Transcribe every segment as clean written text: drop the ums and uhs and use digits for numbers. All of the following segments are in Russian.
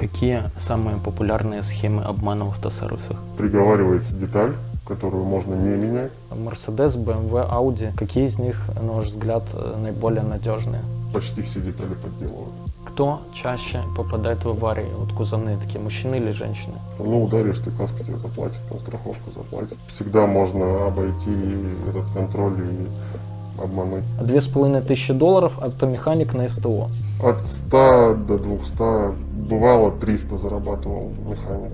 Какие самые популярные схемы обмана в автосервисах? Приговаривается деталь, которую можно не менять. Mercedes, BMW, Audi. Какие из них, на ваш взгляд, наиболее надежные? Почти все детали подделывают. Кто чаще попадает в аварии? Вот кузовные такие, мужчины или женщины? Ну, ударишь, ты каска тебе заплатит, там страховка заплатит. Всегда можно обойти этот контроль и обмануть. $2500 автомеханик на СТО. От 100 до 200, бывало 300 зарабатывал механик.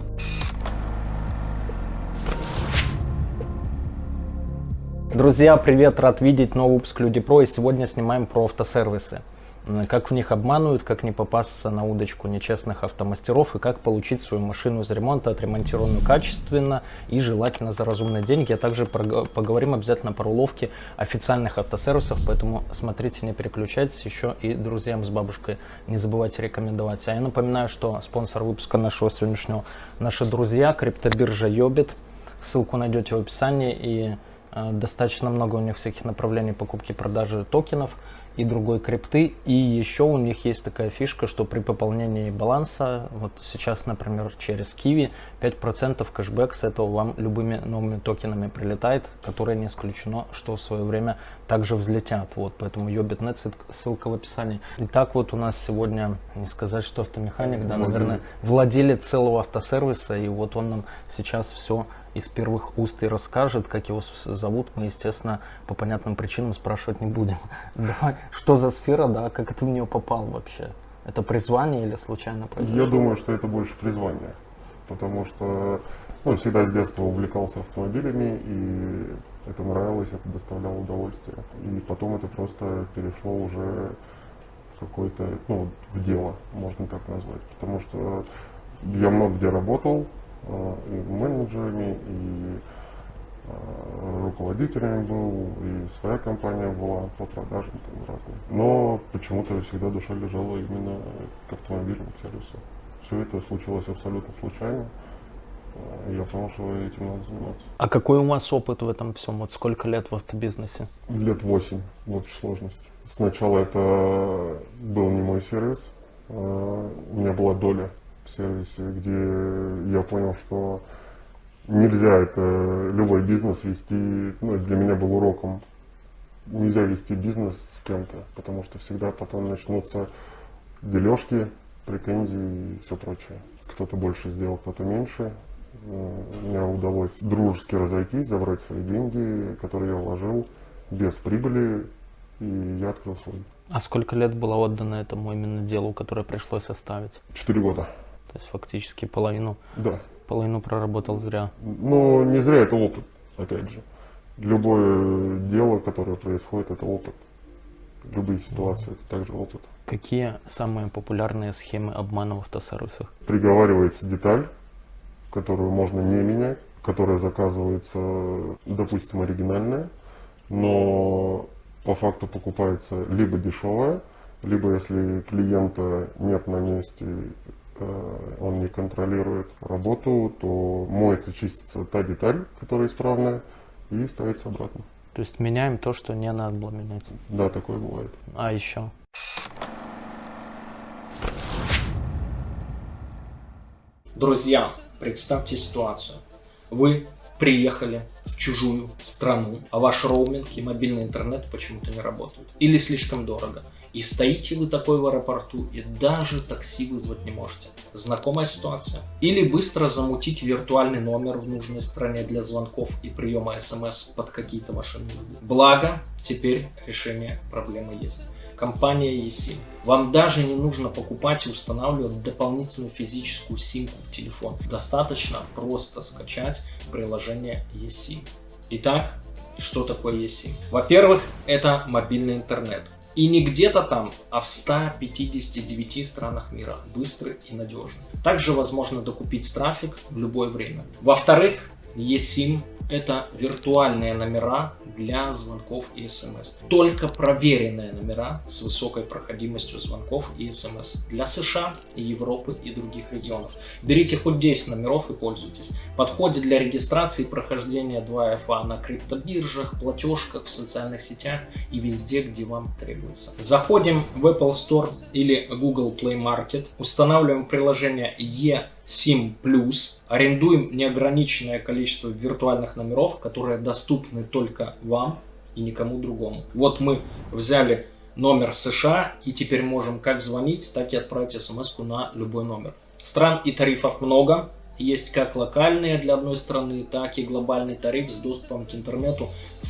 Друзья, привет! Рад видеть новый выпуск Люди Про, и сегодня снимаем про автосервисы. Как в них обманывают, как не попасться на удочку нечестных автомастеров и как получить свою машину из ремонта, отремонтированную качественно и желательно за разумные деньги. А также поговорим обязательно про уловки официальных автосервисов, поэтому смотрите, не переключайтесь. Еще и друзьям с бабушкой не забывайте рекомендовать. А я напоминаю, что спонсор выпуска нашего сегодняшнего наши друзья, криптобиржа Yobit. Ссылку найдете в описании, и достаточно много у них всяких направлений покупки и продажи токенов и другой крипты. И еще у них есть такая фишка, что при пополнении баланса, вот сейчас, например, через Kiwi, 5% кэшбэк с этого вам любыми новыми токенами прилетает, которые не исключено, что в свое время также взлетят. Вот, поэтому Yobit.net, ссылка в описании. Итак, вот у нас сегодня, не сказать, что автомеханик, да, наверное, владелец целого автосервиса, и вот он нам сейчас все из первых уст и расскажет, как его зовут. Мы, естественно, по понятным причинам спрашивать не будем. Давай, что за сфера, да, как ты в нее попал вообще? Это призвание или случайно произошло? Я думаю, что это больше призвание, потому что всегда с детства увлекался автомобилями, и это нравилось, это доставляло удовольствие. И потом это просто перешло уже в какое-то, в дело, можно так назвать. Потому что я много где работал, и менеджерами, и руководителями был, и своя компания была по продажам там разные. Но почему-то всегда душа лежала именно к автомобилям, к сервису. Все это случилось абсолютно случайно. И я понял, что этим надо заниматься. А какой у вас опыт в этом всем? Вот сколько лет в автобизнесе? Лет 8 в общей сложности. Сначала это был не мой сервис. У меня была доля в сервисе, где я понял, что нельзя любой бизнес вести, для меня был уроком, нельзя вести бизнес с кем-то, потому что всегда потом начнутся дележки, претензии и все прочее. Кто-то больше сделал, кто-то меньше. Мне удалось дружески разойтись, забрать свои деньги, которые я вложил, без прибыли, и я открыл свой. А сколько лет было отдано этому именно делу, которое пришлось оставить? 4 года. То есть фактически половину. Да. Половину проработал зря. Но не зря, это опыт, опять же. Любое дело, которое происходит, это опыт. Любые ситуации, это также опыт. Какие самые популярные схемы обмана в автосервисах? Приговаривается деталь, которую можно не менять, которая заказывается, допустим, оригинальная, но по факту покупается либо дешевая, либо если клиента нет на месте, он не контролирует работу, то моется, чистится та деталь, которая исправная, и ставится обратно. То есть меняем то, что не надо было менять? Да, такое бывает. А еще? Друзья, представьте ситуацию. Вы приехали в чужую страну, а ваш роуминг и мобильный интернет почему-то не работают. Или слишком дорого. И стоите вы такой в аэропорту, и даже такси вызвать не можете. Знакомая ситуация? Или быстро замутить виртуальный номер в нужной стране для звонков и приема смс под какие-то ваши нужды. Благо, теперь решение проблемы есть. Компания eSIM. Вам даже не нужно покупать и устанавливать дополнительную физическую симку в телефон. Достаточно просто скачать приложение eSIM. Итак, что такое eSIM? Во-первых, это мобильный интернет. И не где-то там, а в 159 странах мира. Быстрый и надежный. Также возможно докупить трафик в любое время. Во-вторых, eSIM – это виртуальные номера для звонков и смс. Только проверенные номера с высокой проходимостью звонков и смс для США, Европы и других регионов. Берите хоть 10 номеров и пользуйтесь. Подходит для регистрации и прохождения 2FA на криптобиржах, платежках, в социальных сетях и везде, где вам требуется. Заходим в Apple Store или Google Play Market, устанавливаем приложение eSIM+, арендуем неограниченное количество виртуальных номеров, которые доступны только вам и никому другому. Вот мы взяли номер США и теперь можем как звонить, так и отправить смс-ку на любой номер. Стран и тарифов много. Есть как локальные для одной страны, так и глобальный тариф с доступом к интернету в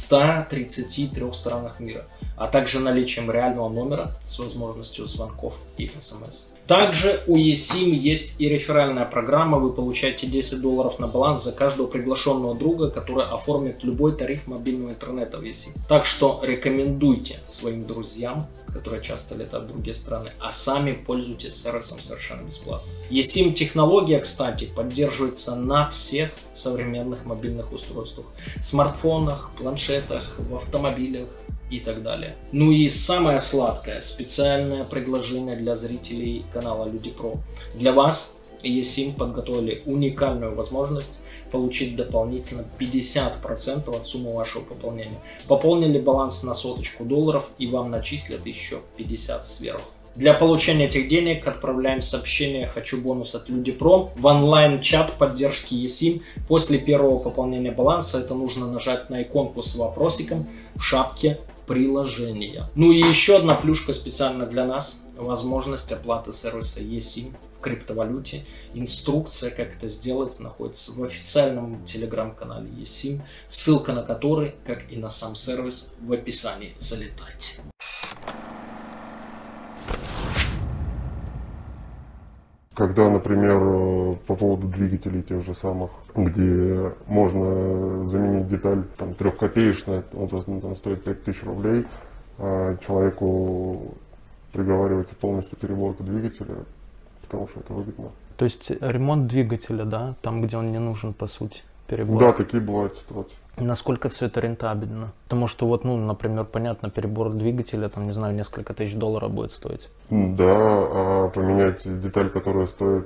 133 странах мира, а также наличием реального номера с возможностью звонков и смс. Также у eSIM есть и реферальная программа. Вы получаете $10 на баланс за каждого приглашенного друга, который оформит любой тариф мобильного интернета в eSIM. Так что рекомендуйте своим друзьям, которые часто летают в другие страны, а сами пользуйтесь сервисом совершенно бесплатно. eSIM технология, кстати, поддерживается на всех современных мобильных устройствах, смартфонах, планшетах, в автомобилях и так далее. Ну и самое сладкое, специальное предложение для зрителей канала Люди Про. Для вас eSIM подготовили уникальную возможность получить дополнительно 50% от суммы вашего пополнения. Пополнили баланс на $100 и вам начислят еще 50 сверху. Для получения этих денег отправляем сообщение «Хочу бонус от Люди Про» в онлайн-чат поддержки eSIM. После первого пополнения баланса это нужно нажать на иконку с вопросиком в шапке приложения. Ну и еще одна плюшка специально для нас. Возможность оплаты сервиса eSIM в криптовалюте. Инструкция, как это сделать, находится в официальном телеграм-канале eSIM, ссылка на который, как и на сам сервис, в описании. Залетайте. Когда, например, по поводу двигателей тех же самых, где можно заменить деталь там, 3-копеечная, он там стоит 5000 рублей, а человеку приговаривается полностью переборка двигателя, потому что это выгодно. То есть ремонт двигателя, да, там, где он не нужен, по сути, перебор. Да, такие бывают ситуации. Насколько все это рентабельно? Потому что вот, ну, например, понятно, перебор двигателя, там, не знаю, несколько $1000 будет стоить. Да, а поменять деталь, которая стоит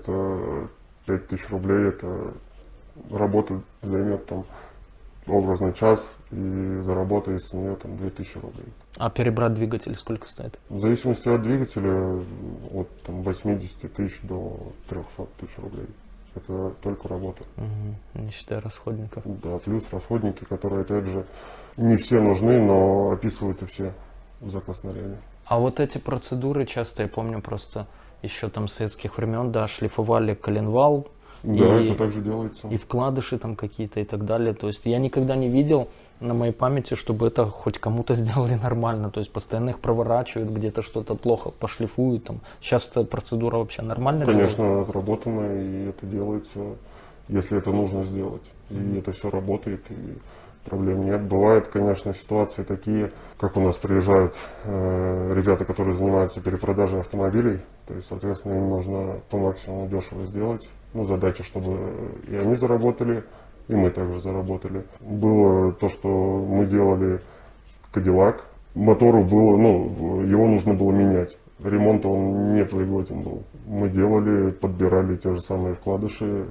5000 рублей, это работа займет там образно час и заработает с нее там 2000 рублей. А перебрать двигатель сколько стоит? В зависимости от двигателя от там, 80 тысяч до 300 тысяч рублей. Это только работа. Угу, не считая расходников. Да, плюс расходники, которые, опять же, не все нужны, но описываются все в заказ-наряде. А вот эти процедуры часто, я помню, просто еще там с советских времен, да, шлифовали коленвал. Да, и, это также делается. И вкладыши там какие-то и так далее. То есть я никогда не видел на моей памяти, чтобы это хоть кому-то сделали нормально. То есть постоянно их проворачивают, где-то что-то плохо пошлифуют. Там. Сейчас эта процедура вообще нормальная? Конечно, отработана, и это делается, если это нужно сделать. И это все работает, и проблем нет. Бывают, конечно, ситуации такие, как у нас приезжают ребята, которые занимаются перепродажей автомобилей. То есть, соответственно, им нужно по максимуму дешево сделать. Ну, задача, чтобы и они заработали, и мы также заработали. Было то, что мы делали Кадиллак. Мотору было, ну, его нужно было менять. Ремонт он не пригоден был. Мы делали, подбирали те же самые вкладыши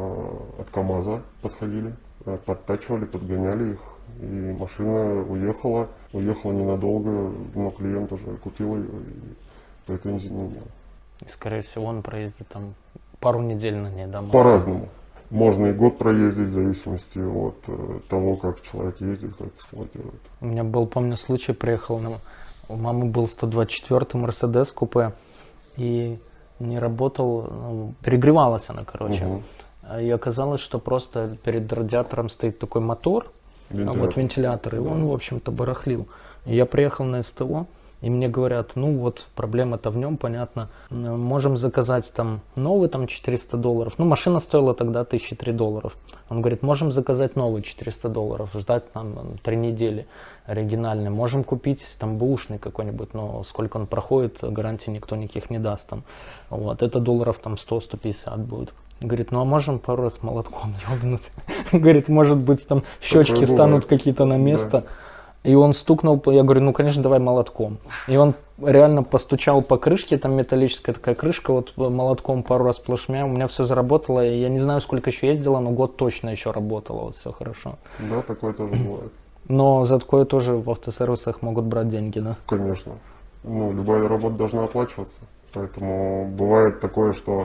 от КамАЗа, подходили, подтачивали, подгоняли их. И машина уехала ненадолго, но клиент уже купил ее и претензий не имел. И, скорее всего, он проездит там пару недель на ней, да? По-разному. Можно и год проездить, в зависимости от того, как человек ездит, как эксплуатирует. У меня был, помню, случай, приехал, у мамы был 124-й Мерседес купе, и не работал, ну, перегревалась она, короче. Угу. И оказалось, что просто перед радиатором стоит такой мотор, вентилятор, и он, в общем-то, барахлил. И я приехал на СТО, и мне говорят, ну вот, проблема-то в нем, понятно, можем заказать там новый, там $400. Ну, машина стоила тогда $1003. Он говорит, можем заказать новый $400, ждать там 3 недели оригинальный. Можем купить там бэушный какой-нибудь, но сколько он проходит, гарантии никто никаких не даст там. Вот, это $100 там 100-150 будет. Говорит, ну а можем пару раз молотком ёбнуть? Говорит, может быть, там щечки Такое станут бывает. какие-то на место. Да. И он стукнул, я говорю, ну, конечно, давай молотком. И он реально постучал по крышке, там металлическая такая крышка, вот молотком пару раз плашмя, у меня все заработало. И я не знаю, сколько еще ездила, но год точно еще работало, вот все хорошо. Да, такое тоже бывает. Но за такое тоже в автосервисах могут брать деньги, да? Конечно. Ну, любая работа должна оплачиваться. Поэтому бывает такое, что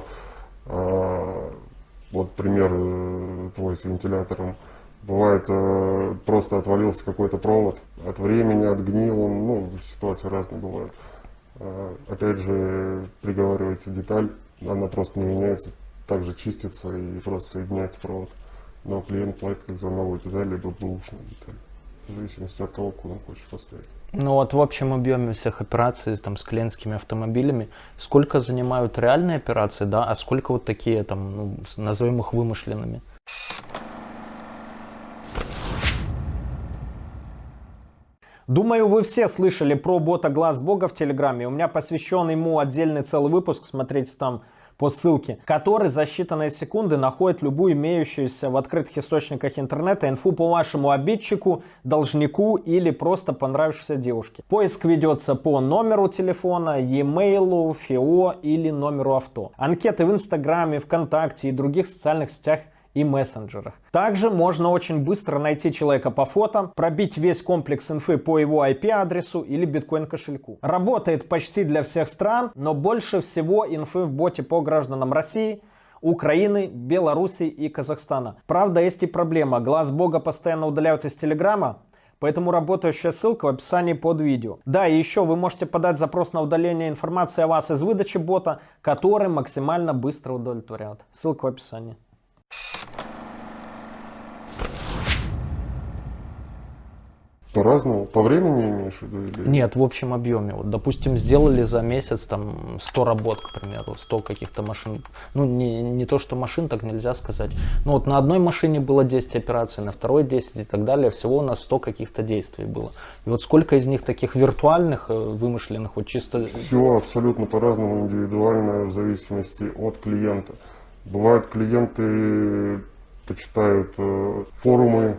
вот пример твой с вентилятором. Бывает, просто отвалился какой-то провод от времени, отгнил он, ну, ситуации разные бывают. Опять же, приговаривается деталь, она просто не меняется, также чистится и просто соединяется провод. Но клиент платит как за новую деталь, либо бэушную деталь, в зависимости от того, куда он хочет поставить. Ну вот в общем объеме всех операций там, с клиентскими автомобилями, сколько занимают реальные операции, да, а сколько вот такие, там, ну, назовем их вымышленными? Думаю, вы все слышали про бота Глаз Бога в Телеграме. У меня посвящен ему отдельный целый выпуск, смотрите там по ссылке, который за считанные секунды находит любую имеющуюся в открытых источниках интернета инфу по вашему обидчику, должнику или просто понравившейся девушке. Поиск ведется по номеру телефона, e-mail, ФИО или номеру авто. Анкеты в Инстаграме, ВКонтакте и других социальных сетях и мессенджерах. Также можно очень быстро найти человека по фото, пробить весь комплекс инфы по его IP-адресу или биткоин-кошельку. Работает почти для всех стран, но больше всего инфы в боте по гражданам России, Украины, Белоруссии и Казахстана. Правда, есть и проблема. Глаз Бога постоянно удаляют из Телеграма, поэтому работающая ссылка в описании под видео. Да, и еще вы можете подать запрос на удаление информации о вас из выдачи бота, который максимально быстро удовлетворяют. Ссылка в описании. По-разному? По времени имеешь в виду? Или... Нет, в общем объеме. Вот, допустим, сделали за месяц там 100 работ, к примеру, 100 каких-то машин. Ну, не то, что машин, так нельзя сказать. Ну, вот на одной машине было 10 операций, на второй 10 и так далее. Всего у нас 100 каких-то действий было. И вот сколько из них таких виртуальных, вымышленных, вот чисто... Все абсолютно по-разному, индивидуально, в зависимости от клиента. Бывают клиенты, почитают форумы,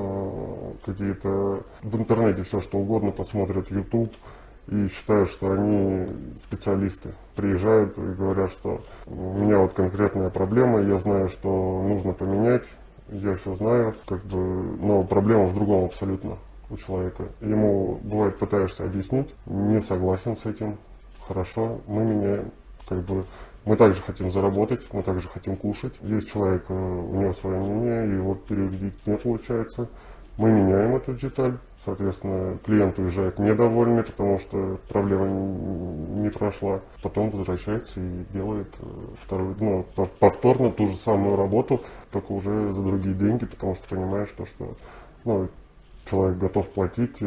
какие-то в интернете все что угодно, посмотрят YouTube и считают, что они специалисты. Приезжают и говорят, что у меня вот конкретная проблема, я знаю, что нужно поменять, я все знаю, как бы, но проблема в другом абсолютно у человека. Ему бывает пытаешься объяснить, не согласен с этим, хорошо, мы меняем, как бы. Мы также хотим заработать, мы также хотим кушать. Есть человек, у него свое мнение, и вот переубедить не получается. Мы меняем эту деталь, соответственно, клиент уезжает недовольный, потому что проблема не прошла. Потом возвращается и делает вторую, ну, повторно ту же самую работу, только уже за другие деньги, потому что понимает, что ну, человек готов платить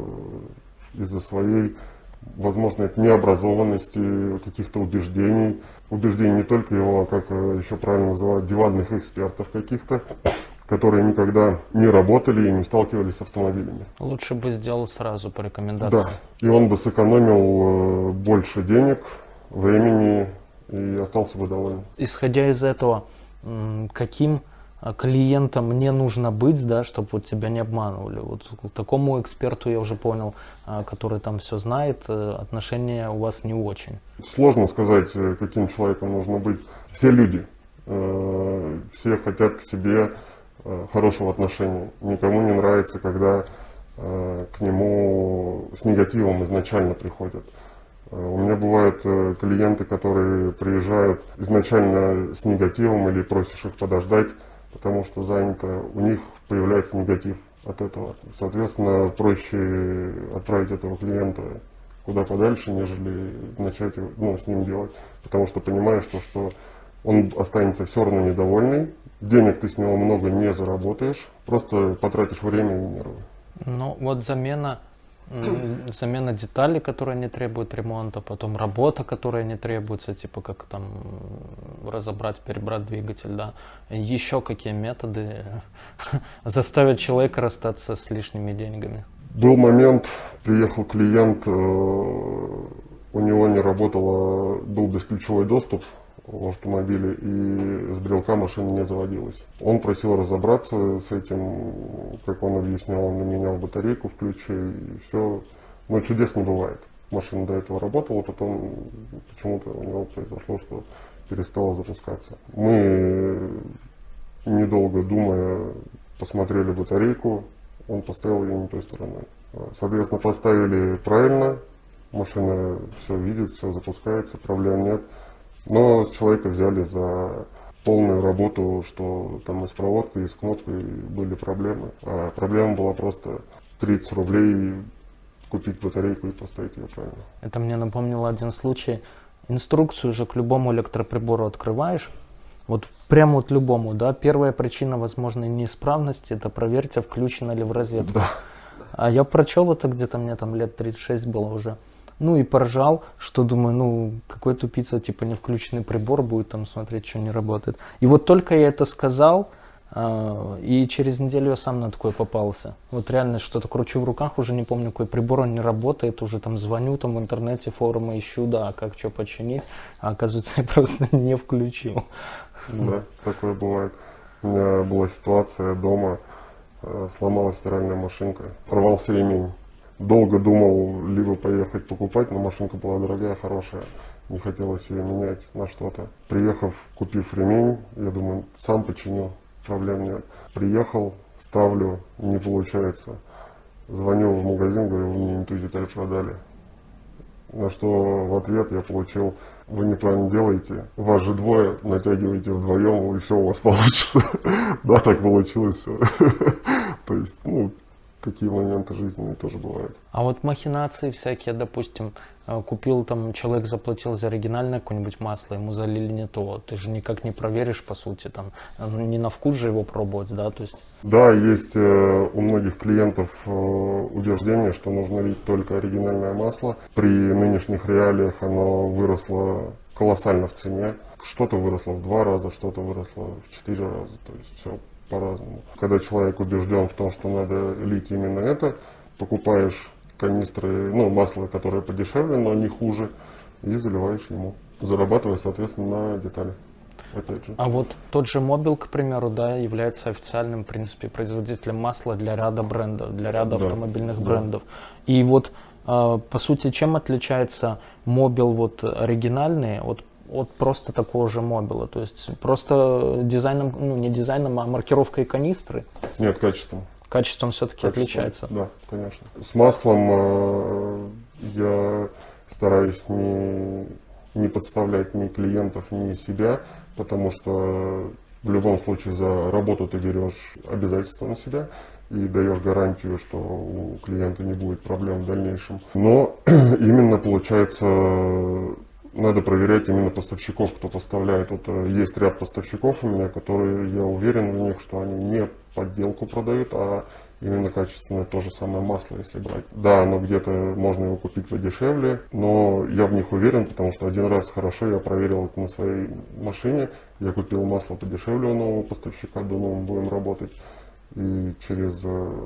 из-за своей, возможно, это необразованности, каких-то убеждений не только его, как еще правильно называют, диванных экспертов каких-то, которые никогда не работали и не сталкивались с автомобилями. Лучше бы сделал сразу по рекомендации. Да, и он бы сэкономил больше денег, времени и остался бы доволен. Исходя из этого, каким клиентам мне нужно быть, да, чтобы вот тебя не обманывали? Вот к такому эксперту я уже понял, который там все знает, отношения у вас не очень. Сложно сказать, каким человеком нужно быть. Все люди, все хотят к себе хорошего отношения. Никому не нравится, когда к нему с негативом изначально приходят. У меня бывают клиенты, которые приезжают изначально с негативом или просишь их подождать, потому что занято, у них появляется негатив от этого. Соответственно, проще отправить этого клиента куда подальше, нежели начать с ним делать. Потому что понимаешь, что он останется все равно недовольный, денег ты с него много не заработаешь, просто потратишь время и нервы. Ну вот замена деталей, которые не требуют ремонта, потом работа, которая не требуется, типа как там разобрать, перебрать двигатель, да. Еще какие методы заставят человека расстаться с лишними деньгами? Был момент, приехал клиент, у него не работало, был бесключевой доступ в автомобиле, и с брелка машина не заводилась. Он просил разобраться с этим, как он объяснял, он менял батарейку в ключе, и все. Но чудес не бывает. Машина до этого работала, потом почему-то у него произошло, что перестала запускаться. Мы, недолго думая, посмотрели батарейку, он поставил ее не той стороной. Соответственно, поставили правильно, машина все видит, все запускается, проблем нет. Но с человека взяли за полную работу, что там и с проводкой, и с кнопкой были проблемы. А проблема была просто 30 рублей купить батарейку и поставить ее правильно. Это мне напомнило один случай. Инструкцию же к любому электроприбору открываешь, вот прямо вот любому, да, первая причина возможной неисправности — это проверьте, включено ли в розетку. Да. А я прочел это где-то, мне там лет 36 было уже. Ну и поржал, что думаю, ну какой тупица, типа не включенный прибор будет там смотреть, что не работает. И вот только я это сказал, и через неделю я сам на такое попался. Вот реально что-то кручу в руках, уже не помню, какой прибор, он не работает, уже там звоню, там в интернете форумы ищу, да, как что починить, а оказывается я просто не включил. Да, такое бывает. У меня была ситуация дома, сломалась стиральная машинка, порвался ремень. Долго думал, либо поехать покупать, но машинка была дорогая, хорошая. Не хотелось ее менять на что-то. Приехав, купив ремень, я думаю, сам починю, проблем нет. Приехал, ставлю, не получается. Звоню в магазин, говорю, вы мне не ту деталь продали. На что в ответ я получил: вы неправильно делаете, вас же двое, натягиваете вдвоем, и все у вас получится. Да, так получилось все. То есть, ну, такие моменты жизненные тоже бывают. А вот махинации всякие, допустим, купил там, человек заплатил за оригинальное какое-нибудь масло, ему залили не то, ты же никак не проверишь, по сути, там, не на вкус же его пробовать, да, то есть... Да, есть у многих клиентов убеждение, что нужно лить только оригинальное масло. При нынешних реалиях оно выросло колоссально в цене. Что-то выросло в 2 раза, что-то выросло в 4 раза, то есть все по-разному. Когда человек убежден в том, что надо лить именно это, покупаешь канистры, ну, масло, которое подешевле, но не хуже, и заливаешь ему, зарабатывая, соответственно, на детали. Опять же. А вот тот же Mobil, к примеру, да, является официальным, в принципе, производителем масла для ряда брендов, для ряда автомобильных брендов. И вот, по сути, чем отличается Mobil вот оригинальный от просто такого же Мобила? То есть просто дизайном, ну не дизайном, а маркировкой канистры? Нет, качеством. Качеством все-таки отличается? Да, конечно. С маслом я стараюсь не подставлять ни клиентов, ни себя, потому что в любом случае за работу ты берешь обязательства на себя и даешь гарантию, что у клиента не будет проблем в дальнейшем. Но именно получается, надо проверять именно поставщиков, кто поставляет. Вот есть ряд поставщиков у меня, которые, я уверен в них, что они не подделку продают, а именно качественное то же самое масло, если брать. Да, оно где-то можно его купить подешевле, но я в них уверен, потому что один раз хорошо я проверил это на своей машине. Я купил масло подешевле у нового поставщика, думал, мы будем работать. И через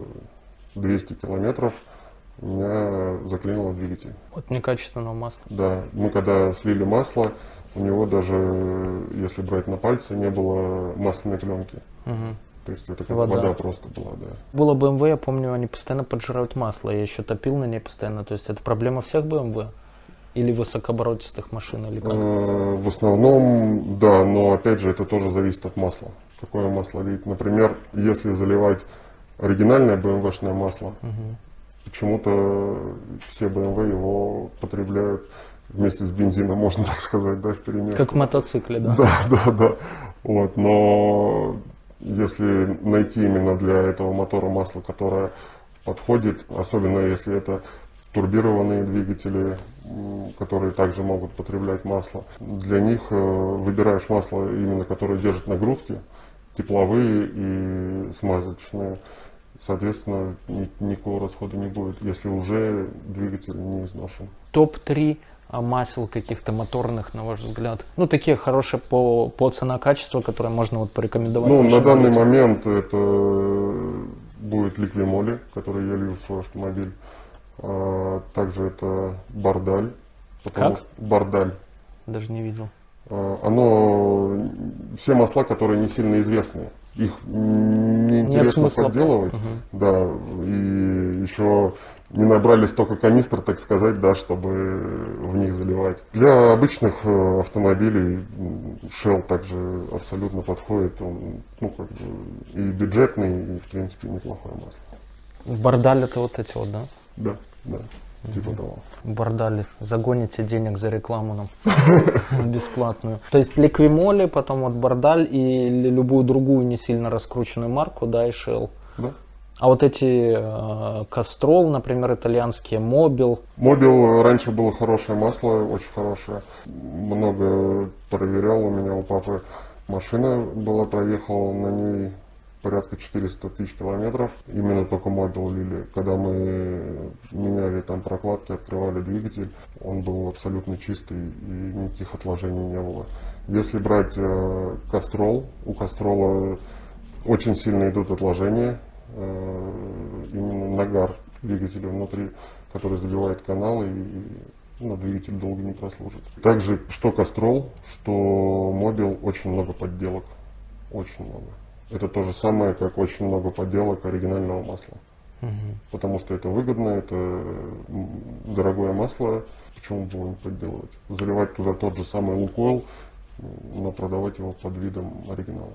200 километров у меня заклинило двигатель. От некачественного масла? Да, мы когда слили масло, у него даже, если брать на пальцы, не было масляной пленки. Угу. То есть это как вода просто была, да. Было BMW, я помню, они постоянно поджирают масло, я еще топил на ней постоянно. То есть это проблема всех BMW? Или высокооборотистых машин, или как? В основном, да, но опять же это тоже зависит от масла. Какое масло лить. Например, если заливать оригинальное BMW-шное масло, почему-то все BMW его потребляют вместе с бензином, можно так сказать, да, вперемешку. Как в мотоцикле, да? Да. Вот, но если найти именно для этого мотора масло, которое подходит, особенно если это турбированные двигатели, которые также могут потреблять масло, для них выбираешь масло именно, которое держит нагрузки, тепловые и смазочные. Соответственно, никакого расхода не будет, если уже двигатель не изношен. Топ-3 масел каких-то моторных, на ваш взгляд? Ну, такие хорошие по цена-качество, которые можно вот порекомендовать. Ну, на данный момент это будет Liqui-Moly, который я лью в свой автомобиль. Также это Бардаль. Как? Бардаль. Даже не видел. Оно все масла, которые не сильно известные. Их неинтересно подделывать, да, и еще не набрали столько канистр, так сказать, да, чтобы в них заливать. Для обычных автомобилей Shell также абсолютно подходит. Он, ну, как бы и бюджетный, и, в принципе, неплохое масло. Бардаль это вот эти вот, да? Да, да. Типа того. Бардаль, загоните денег за рекламу нам бесплатную. То есть Ликвимоли, потом вот Бардаль или любую другую не сильно раскрученную марку, да, и Shell. Да. А вот эти Castrol, например, итальянские, Mobil. Mobil раньше было хорошее масло, очень хорошее. Много проверял, у меня у папы машина была, проехала на ней порядка 400 тысяч километров. Именно только Mobil лили. Когда мы меняли там прокладки, открывали двигатель, он был абсолютно чистый и никаких отложений не было. Если брать Castrol, у Castrol очень сильно идут отложения. Именно нагар двигателя внутри, который забивает каналы, и двигатель долго не прослужит. Также что Castrol, что Mobil, очень много подделок. Очень много. Это то же самое, как очень много подделок оригинального масла. Потому что это выгодно, это дорогое масло. Почему бы его не подделывать? Заливать туда тот же самый Lukoil, но продавать его под видом оригинала.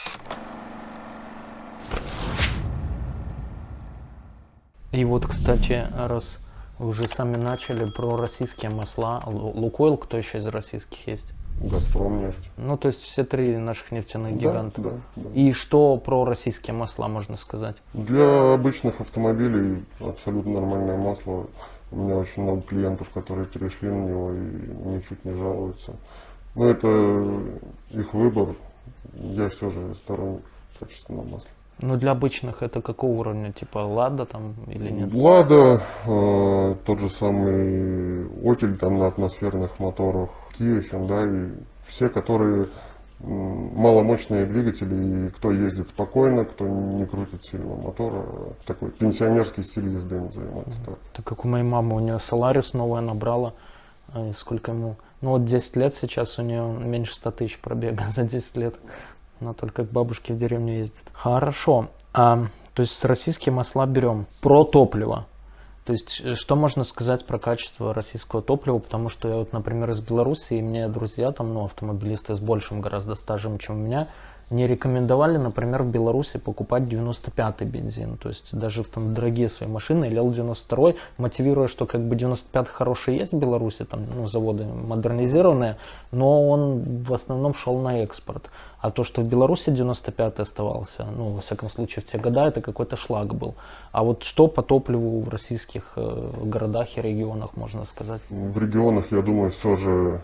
И вот, кстати, раз вы уже сами начали про российские масла, Lukoil, кто еще из российских есть? Газпром нефть. Ну, то есть все три наших нефтяных гиганта. Да, да. И что про российские масла можно сказать? Для обычных автомобилей абсолютно нормальное масло. У меня очень много клиентов, которые перешли на него и ничуть не жалуются. Но это их выбор. Я все же сторонник качественного масла. Ну, для обычных это какого уровня? Типа Лада там или нет? Лада, тот же самый Opel там на атмосферных моторах, Kia, Hyundai, все, которые маломощные двигатели, и кто ездит спокойно, кто не крутит сильного мотора, такой пенсионерский стиль езды, назовем это так. Так как у моей мамы, у нее Solaris новая набрала, сколько ему, ну вот 10 лет сейчас, у нее меньше 100 тысяч пробега за 10 лет. Она только к бабушке в деревню ездит. Хорошо. То есть российские масла берем. Про топливо. То есть что можно сказать про качество российского топлива? Потому что я вот, например, из Беларуси, и мне друзья там, ну, автомобилисты с большим гораздо стажем, чем у меня, не рекомендовали, например, в Беларуси покупать 95-й бензин. То есть даже в там дорогие свои машины, или Л-92, мотивируя, что как бы 95 хороший есть в Беларуси, там, ну, заводы модернизированные, но он в основном шел на экспорт. А то, что в Беларуси 95-й оставался, ну, во всяком случае, в те года, это какой-то шлак был. А вот что по топливу в российских городах и регионах можно сказать? В регионах, я думаю, все же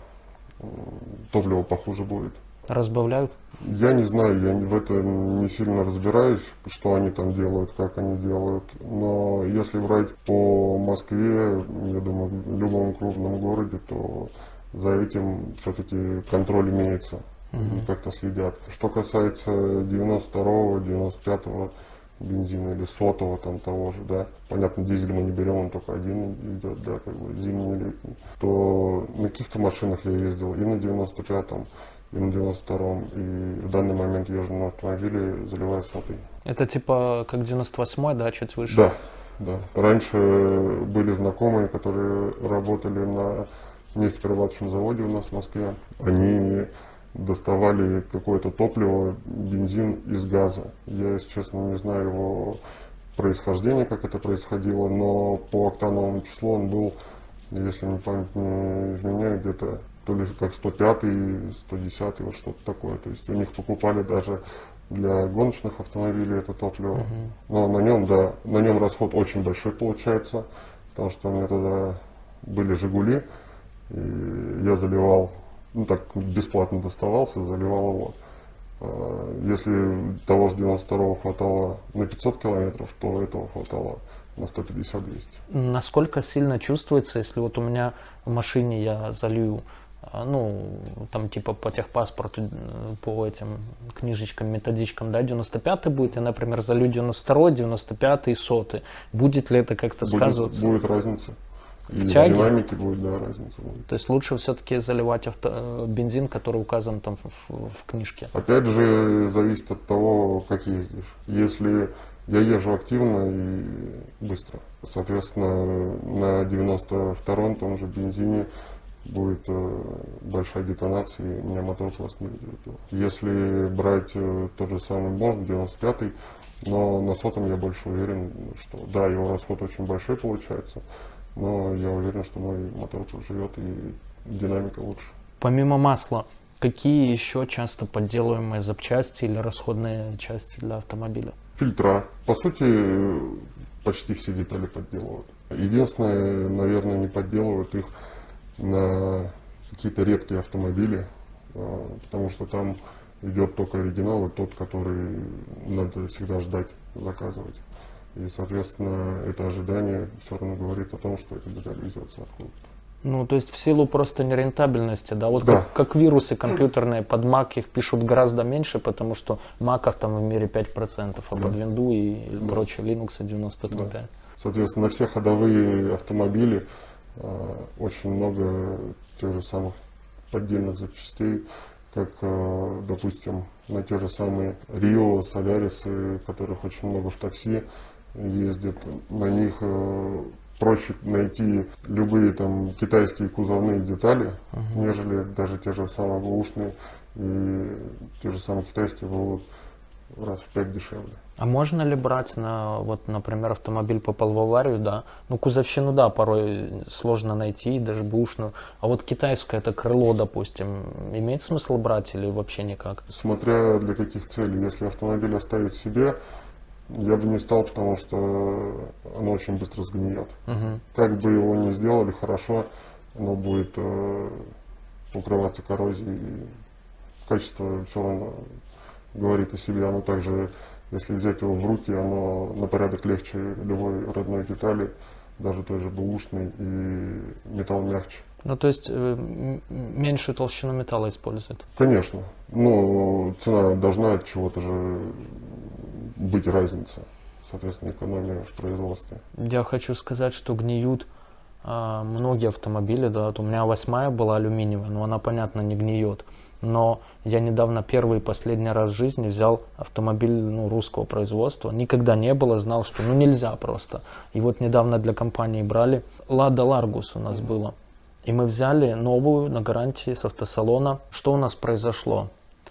топливо похуже будет. Разбавляют? Я не знаю, я в этом не сильно разбираюсь, что они там делают, как они делают. Но если брать по Москве, я думаю, в любом крупном городе, то за этим все-таки контроль имеется. Как-то следят. Что касается 92-го, 95-го бензина или 100-го там того же, да, понятно, дизель мы не берем, он только один идет, да, как бы зимний, летний, то на каких-то машинах я ездил и на 95-м, и на 92-м, и в данный момент езжу на автомобиле, заливаю 100-й. Это типа как 98-й, да, чуть выше? Да, да. Раньше были знакомые, которые работали на нефтеперерабатывающем заводе у нас в Москве. Они доставали какое-то топливо, бензин из газа. Я, если честно, не знаю его происхождения, как это происходило, но по октановому числу он был, если мне память не изменяет, где-то то ли как 105-й, 110-й, вот что-то такое. То есть у них покупали даже для гоночных автомобилей это топливо. Но на нем, да, на нем расход очень большой получается, потому что у меня тогда были «Жигули», и я заливал, ну так бесплатно доставался, заливал его. Если того же 92-го хватало на 500 километров, то этого хватало на 150-200. Насколько сильно чувствуется, если вот у меня в машине я залью, ну, там типа по техпаспорту, по этим книжечкам, методичкам, да, 95-й будет, я, например, залью 92-й, 95-й и 100-й. Будет ли это как-то сказываться? Будет разница. И в тяге? динамике будет, да, разница будет. То есть лучше все-таки заливать бензин, который указан там в книжке? Опять же, зависит от того, как ездишь. Если я езжу активно и быстро, соответственно, на 92-м том же бензине будет большая детонация, и у меня мотор просто не выдержит. Если брать тот же самый Bosch 95-й, но на 100-м я больше уверен, что да, его расход очень большой получается, но я уверен, что мой мотор живет и динамика лучше. Помимо масла, какие еще часто подделываемые запчасти или расходные части для автомобиля? Фильтра. По сути, почти все детали подделывают. Единственное, наверное, не подделывают их на какие-то редкие автомобили, потому что там идет только оригинал, и тот, который надо всегда ждать, заказывать. И, соответственно, это ожидание все равно говорит о том, что эта деталь везется откуда-то. Ну, то есть в силу просто нерентабельности, да? Вот Да. как вирусы компьютерные под Mac их пишут гораздо меньше, потому что Mac'ов там в мире 5%, а Да. под Windows и прочее Linux 93%. Да. Соответственно, на все ходовые автомобили очень много тех же самых поддельных запчастей, как, допустим, на те же самые Рио, Солярисы, которых очень много в такси ездят, на них проще найти любые там китайские кузовные детали, нежели даже те же самые бэушные, и те же самые китайские будут раз в 5 дешевле. А можно ли брать на, вот, например, автомобиль попал в аварию, да? Ну, кузовщину, да, порой сложно найти, даже бэушную. А вот китайское это крыло, допустим, имеет смысл брать или вообще никак? Смотря для каких целей. Если автомобиль оставить себе, я бы не стал, потому что оно очень быстро сгниет. Как бы его ни сделали хорошо, оно будет покрываться коррозией. И качество все равно говорит о себе. Оно также, если взять его в руки, оно на порядок легче любой родной детали, даже той же бэушной, и металл мягче. Ну, то есть меньшую толщину металла используют? Конечно. Ну, цена должна от чего-то же быть разница. Соответственно, экономия в производстве. Я хочу сказать, что гниют многие автомобили. Да, вот у меня 8-я была алюминиевая, но она, понятно, не гниет. Но я недавно первый и последний раз в жизни взял автомобиль русского производства. Никогда не было, знал, что нельзя просто. И вот недавно для компании брали. Лада Ларгус у нас было. И мы взяли новую на гарантии с автосалона. Что у нас произошло?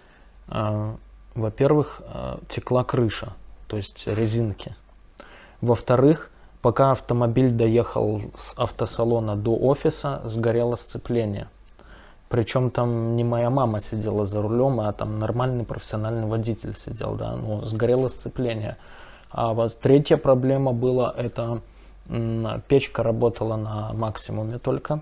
Во-первых, текла крыша, то есть резинки. Во-вторых, пока автомобиль доехал с автосалона до офиса, сгорело сцепление. Причем там не моя мама сидела за рулем, а там нормальный профессиональный водитель сидел, да, но сгорело сцепление. А вот третья проблема была, это печка работала на максимуме только.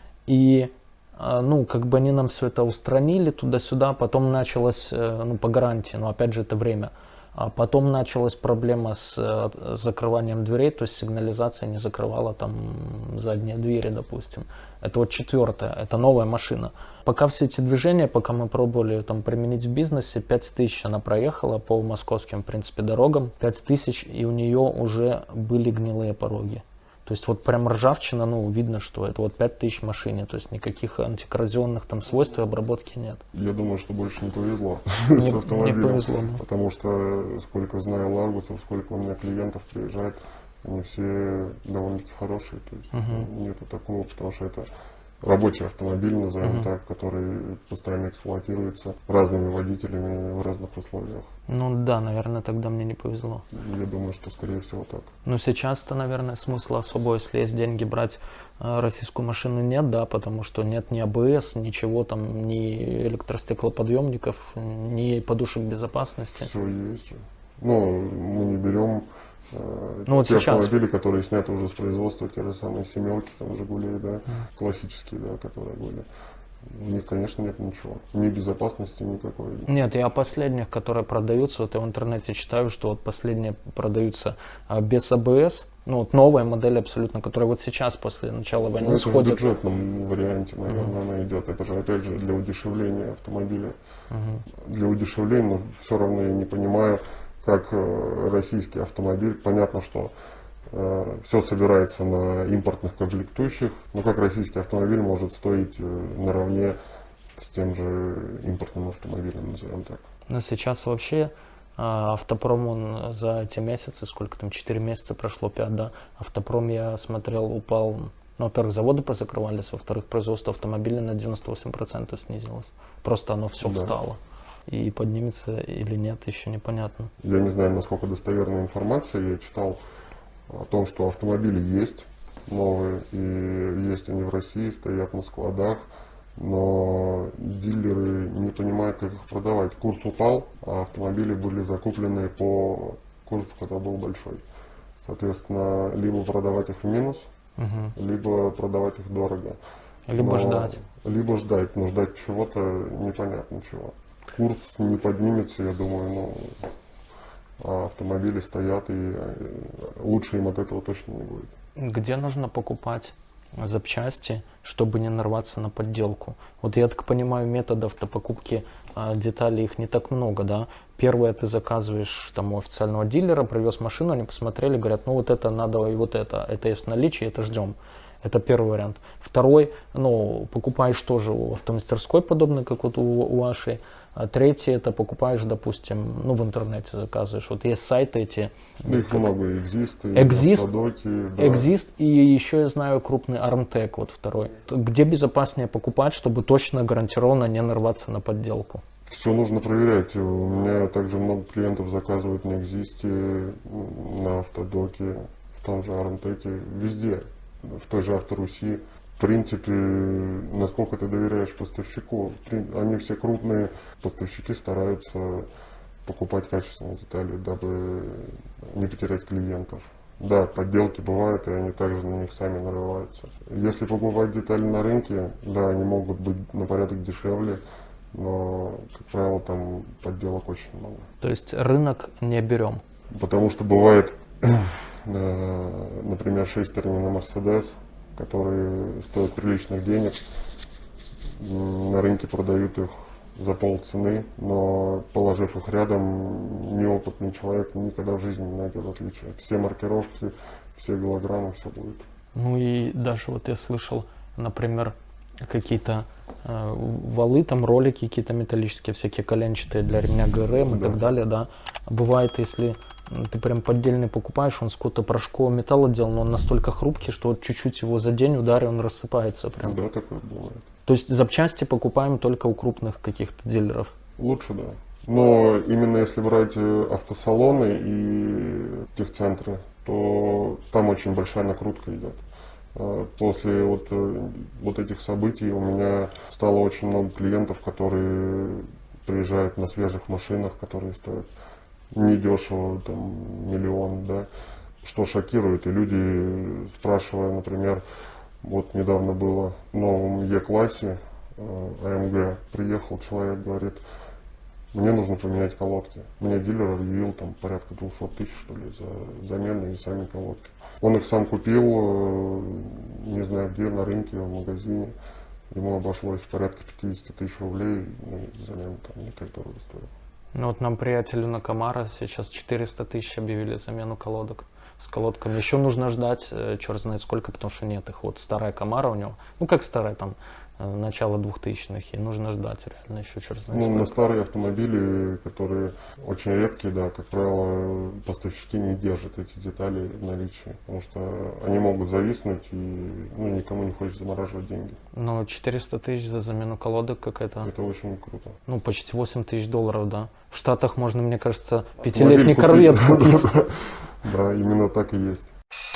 И как бы они нам все это устранили туда-сюда, потом началось, по гарантии, но опять же это время. А потом началась проблема с закрыванием дверей, то есть сигнализация не закрывала там задние двери, допустим. Это вот 4-я, это новая машина. Пока все эти движения, пока мы пробовали там применить в бизнесе, 5000 она проехала по московским, в принципе, дорогам. 5000, и у нее уже были гнилые пороги. То есть вот прям ржавчина, видно, что это вот 5000 машине, то есть никаких антикоррозионных там свойств и обработки нет. Я думаю, что больше не повезло с автомобилем, не повезло, да. Потому что сколько знаю Ларгусов, сколько у меня клиентов приезжает, они все довольно-таки хорошие, то есть нету такого, потому что это рабочий автомобиль, назовем так, который постоянно эксплуатируется разными водителями в разных условиях. Ну да, наверное, тогда мне не повезло. Я думаю, что скорее всего так. Но сейчас-то, наверное, смысла особого, если есть деньги, брать российскую машину нет, да, потому что нет ни АБС, ничего там, ни электростеклоподъемников, ни подушек безопасности. Все есть. Но мы не берем вот те сейчас автомобили, которые сняты уже с производства, те же самые семерки, там Жигули, да, классические, да, которые были. В них, конечно, нет ничего. Ни безопасности никакой. Нет, я о последних, которые продаются, вот я в интернете читаю, что вот последние продаются без АБС, новая модель абсолютно, которая вот сейчас после начала войны сходит. Это в бюджетном варианте, наверное, она идет. Это же, опять же, для удешевления автомобиля. Для удешевления, но все равно я не понимаю, как российский автомобиль. Понятно, что Все собирается на импортных комплектующих, но как российский автомобиль может стоить наравне с тем же импортным автомобилем, назовем так. Но сейчас вообще автопром, он за эти месяцы, сколько там, 4 месяца прошло, 5, да, автопром, я смотрел, упал, ну, во-первых, заводы позакрывались, во-вторых, производство автомобилей на 98% снизилось. Просто оно все встало. И поднимется или нет, еще непонятно. Я не знаю, насколько достоверная информация, я читал о том, что автомобили есть новые, и есть они в России, стоят на складах, но дилеры не понимают, как их продавать. Курс упал, а автомобили были закуплены по курсу, который был большой. Соответственно, либо продавать их в минус, либо продавать их дорого. Либо ждать. Либо ждать, но ждать чего-то непонятно чего. Курс не поднимется, я думаю, а автомобили стоят, и лучше им от этого точно не будет. Где нужно покупать запчасти, чтобы не нарваться на подделку? Вот я так понимаю, методов-то покупки деталей их не так много, да? Первое, ты заказываешь там у официального дилера, привез машину, они посмотрели, говорят, ну вот это надо и вот это есть в наличии, это ждем. Это первый вариант. Второй, покупаешь тоже у автомастерской, подобной, как вот у вашей. А третий, это покупаешь, допустим, в интернете заказываешь. Вот есть сайты эти. Их много, Exist, Автодоки, да. Exist, и еще я знаю крупный Armtec, вот второй. Где безопаснее покупать, чтобы точно гарантированно не нарваться на подделку? Все нужно проверять. У меня также много клиентов заказывают на Exist, на Автодоке, в том же Armtec, везде. В той же Авторуси. В принципе, насколько ты доверяешь поставщику, они все крупные поставщики стараются покупать качественные детали, дабы не потерять клиентов. Да, подделки бывают, и они также на них сами нарываются. Если покупать детали на рынке, да, они могут быть на порядок дешевле, но, как правило, там подделок очень много. То есть рынок не берем? Потому что бывает, например, шестерни на Мерседес, которые стоят приличных денег, на рынке продают их за полцены, но положив их рядом, неопытный человек никогда в жизни не найдет отличия. Все маркировки, все голограммы, все будет. Ну и даже вот я слышал, например, какие-то валы, там ролики какие-то металлические, всякие коленчатые для ремня ГРМ и так далее, да. Бывает, если ты прям поддельный покупаешь, он с какого-то порошкового металла делан, но он настолько хрупкий, что вот чуть-чуть его за день ударь, он рассыпается прям. Да, такое бывает. То есть запчасти покупаем только у крупных каких-то дилеров? Лучше, да. Но именно если брать автосалоны и техцентры, то там очень большая накрутка идет. После вот этих событий у меня стало очень много клиентов, которые приезжают на свежих машинах, которые стоят недешево, там, миллион, да, что шокирует. И люди, спрашивая, например, вот недавно было в новом Е-классе AMG, приехал человек, говорит, мне нужно поменять колодки. Мне дилер объявил там порядка 200 тысяч, что ли, за замену и сами колодки. Он их сам купил, не знаю где, на рынке, в магазине. Ему обошлось порядка 50 тысяч рублей, замена там не так дорого стоила. Ну вот нам приятелю на Камаро сейчас 400 тысяч объявили замену колодок с колодками. Еще нужно ждать, черт знает сколько, потому что нет их. Вот старая Камаро у него, как старая там, начало 2000-х, и нужно ждать реально еще черт знает сколько. На старые автомобили, которые очень редкие, да, как правило, поставщики не держат эти детали в наличии, потому что они могут зависнуть, и никому не хочется замораживать деньги. Но 400 тысяч за замену колодок какая-то. Это очень круто. Почти 8 тысяч долларов, да. В Штатах можно, мне кажется, 5-летний корвет купить. Да, именно так и есть.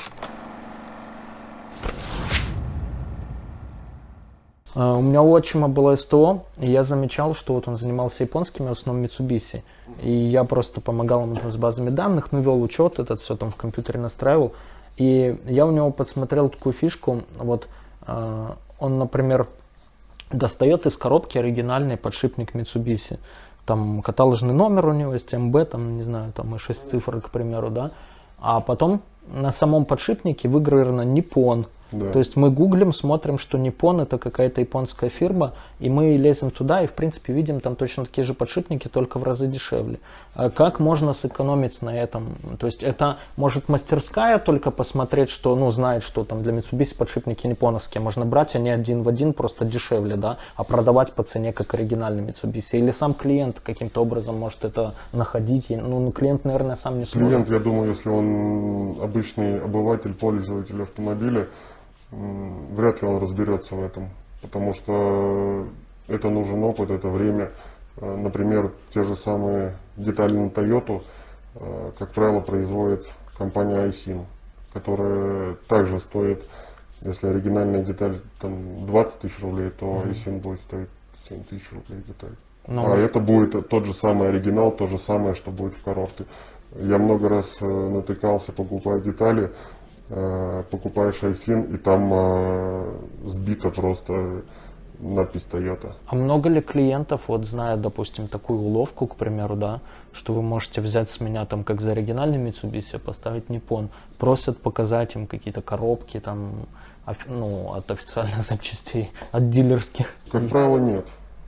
У меня у отчима было СТО, и я замечал, что вот он занимался японскими, в основном Mitsubishi. И я просто помогал ему с базами данных, вел учет, этот все там в компьютере настраивал. И я у него подсмотрел такую фишку, вот он, например, достает из коробки оригинальный подшипник Mitsubishi. Там каталожный номер у него есть, МБ, там, не знаю, там и 6 цифр, к примеру, да. А потом на самом подшипнике выгравировано Nippon. Да. То есть мы гуглим, смотрим, что Nippon это какая-то японская фирма, и мы лезем туда и в принципе видим там точно такие же подшипники, только в разы дешевле. А как можно сэкономить на этом? То есть это может мастерская только посмотреть, что, ну, знает, что там для Mitsubishi подшипники японовские можно брать, они один в один, просто дешевле, да, а продавать по цене как оригинальный Mitsubishi. Или сам клиент каким-то образом может это находить. Ну, клиент, наверное, сам не сможет. Клиент, я думаю, если он обычный обыватель, пользователь автомобиля, вряд ли он разберется в этом, потому что это нужен опыт, это время. Например, те же самые детали на Toyota, как правило, производит компания Aisin, которая также стоит, если оригинальная деталь там 20 тысяч рублей, то Aisin будет стоить 7 тысяч рублей деталь. Но Это будет тот же самый оригинал, то же самое, что будет в коробке. Я много раз натыкался, покупая детали, покупаешь Aisin, и там сбита просто надпись Toyota. А много ли клиентов, вот зная, допустим, такую уловку, к примеру, да, что вы можете взять с меня там как за оригинальный Mitsubishi, поставить Nippon, просят показать им какие-то коробки там, ну, от официальных запчастей, от дилерских? Как правило, нет.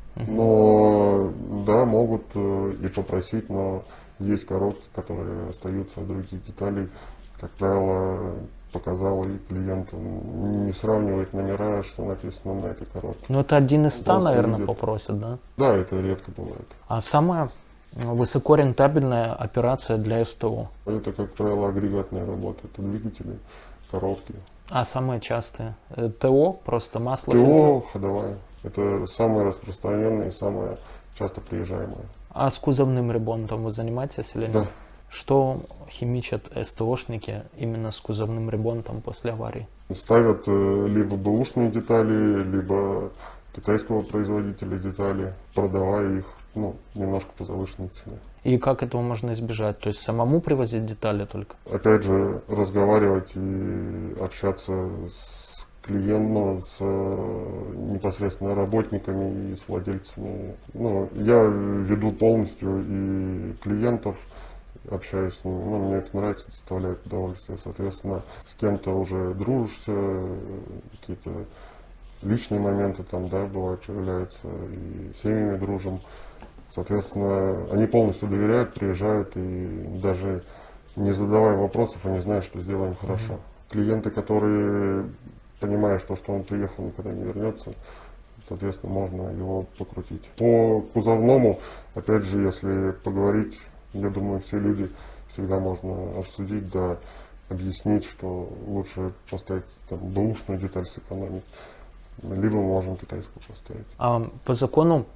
Но да, могут и попросить, но есть коробки, которые остаются от других деталей. Как правило, показал и клиент, он не сравнивает номера, что написано на этой коробке. Ну, это один из 100, Просто наверное, видит. попросят, да? Да, это редко бывает. А самая высокорентабельная операция для СТО? Это, как правило, агрегатная работа. Это двигатели, коробки. А самые частые? ТО, просто масло? ТО, ходовая. Это самое распространенное и самое часто приезжаемое. А с кузовным ремонтом вы занимаетесь или нет? Да. Что химичат СТОшники именно с кузовным ремонтом после аварии? Ставят либо бэушные детали, либо китайского производителя детали, продавая их немножко по завышенной цене. И как этого можно избежать? То есть самому привозить детали только? Опять же, разговаривать и общаться с клиентом, с непосредственно работниками и с владельцами. Я веду полностью и клиентов, общаюсь с ними. Мне это нравится, доставляет удовольствие. Соответственно, с кем-то уже дружишься, какие-то личные моменты там, да, бывают, появляются, и с семьями дружим. Соответственно, они полностью доверяют, приезжают, и даже не задавая вопросов, они знают, что сделаем хорошо. Клиенты, которые понимают, что он приехал, никогда не вернется, соответственно, можно его покрутить. По кузовному, опять же, если поговорить, я думаю, все люди всегда можно обсудить, да, объяснить, что лучше поставить там бэушную деталь, сэкономить, либо мы можем китайскую поставить. А по закону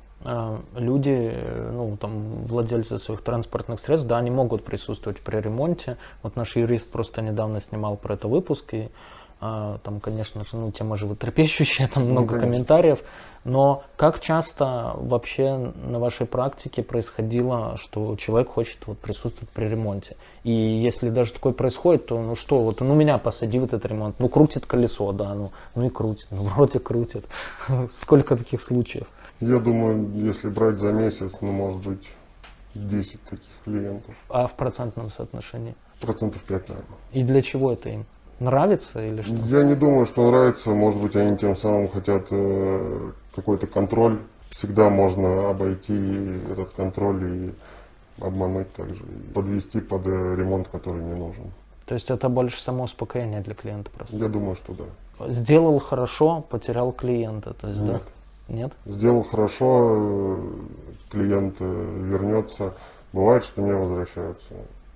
люди, владельцы своих транспортных средств, да, они могут присутствовать при ремонте. Вот наш юрист просто недавно снимал про это выпуск, и там, конечно же, тема животрепещущая, там много комментариев. Но как часто вообще на вашей практике происходило, что человек хочет присутствовать при ремонте? И если даже такое происходит, то меня посади в этот ремонт, крутит колесо, да, и крутит, вроде крутит. Сколько таких случаев? Я думаю, если брать за месяц, может быть, 10 таких клиентов. А в процентном соотношении? 5%, наверное. И для чего это им? Нравится или что? Я не думаю, что нравится. Может быть, они тем самым хотят какой-то контроль. Всегда можно обойти этот контроль и обмануть также. И подвести под ремонт, который не нужен. То есть это больше самоуспокоение для клиента просто? Я думаю, что да. Сделал хорошо, потерял клиента. То есть, Нет. Да? Нет? Сделал хорошо, клиент вернется. Бывает, что не возвращаются.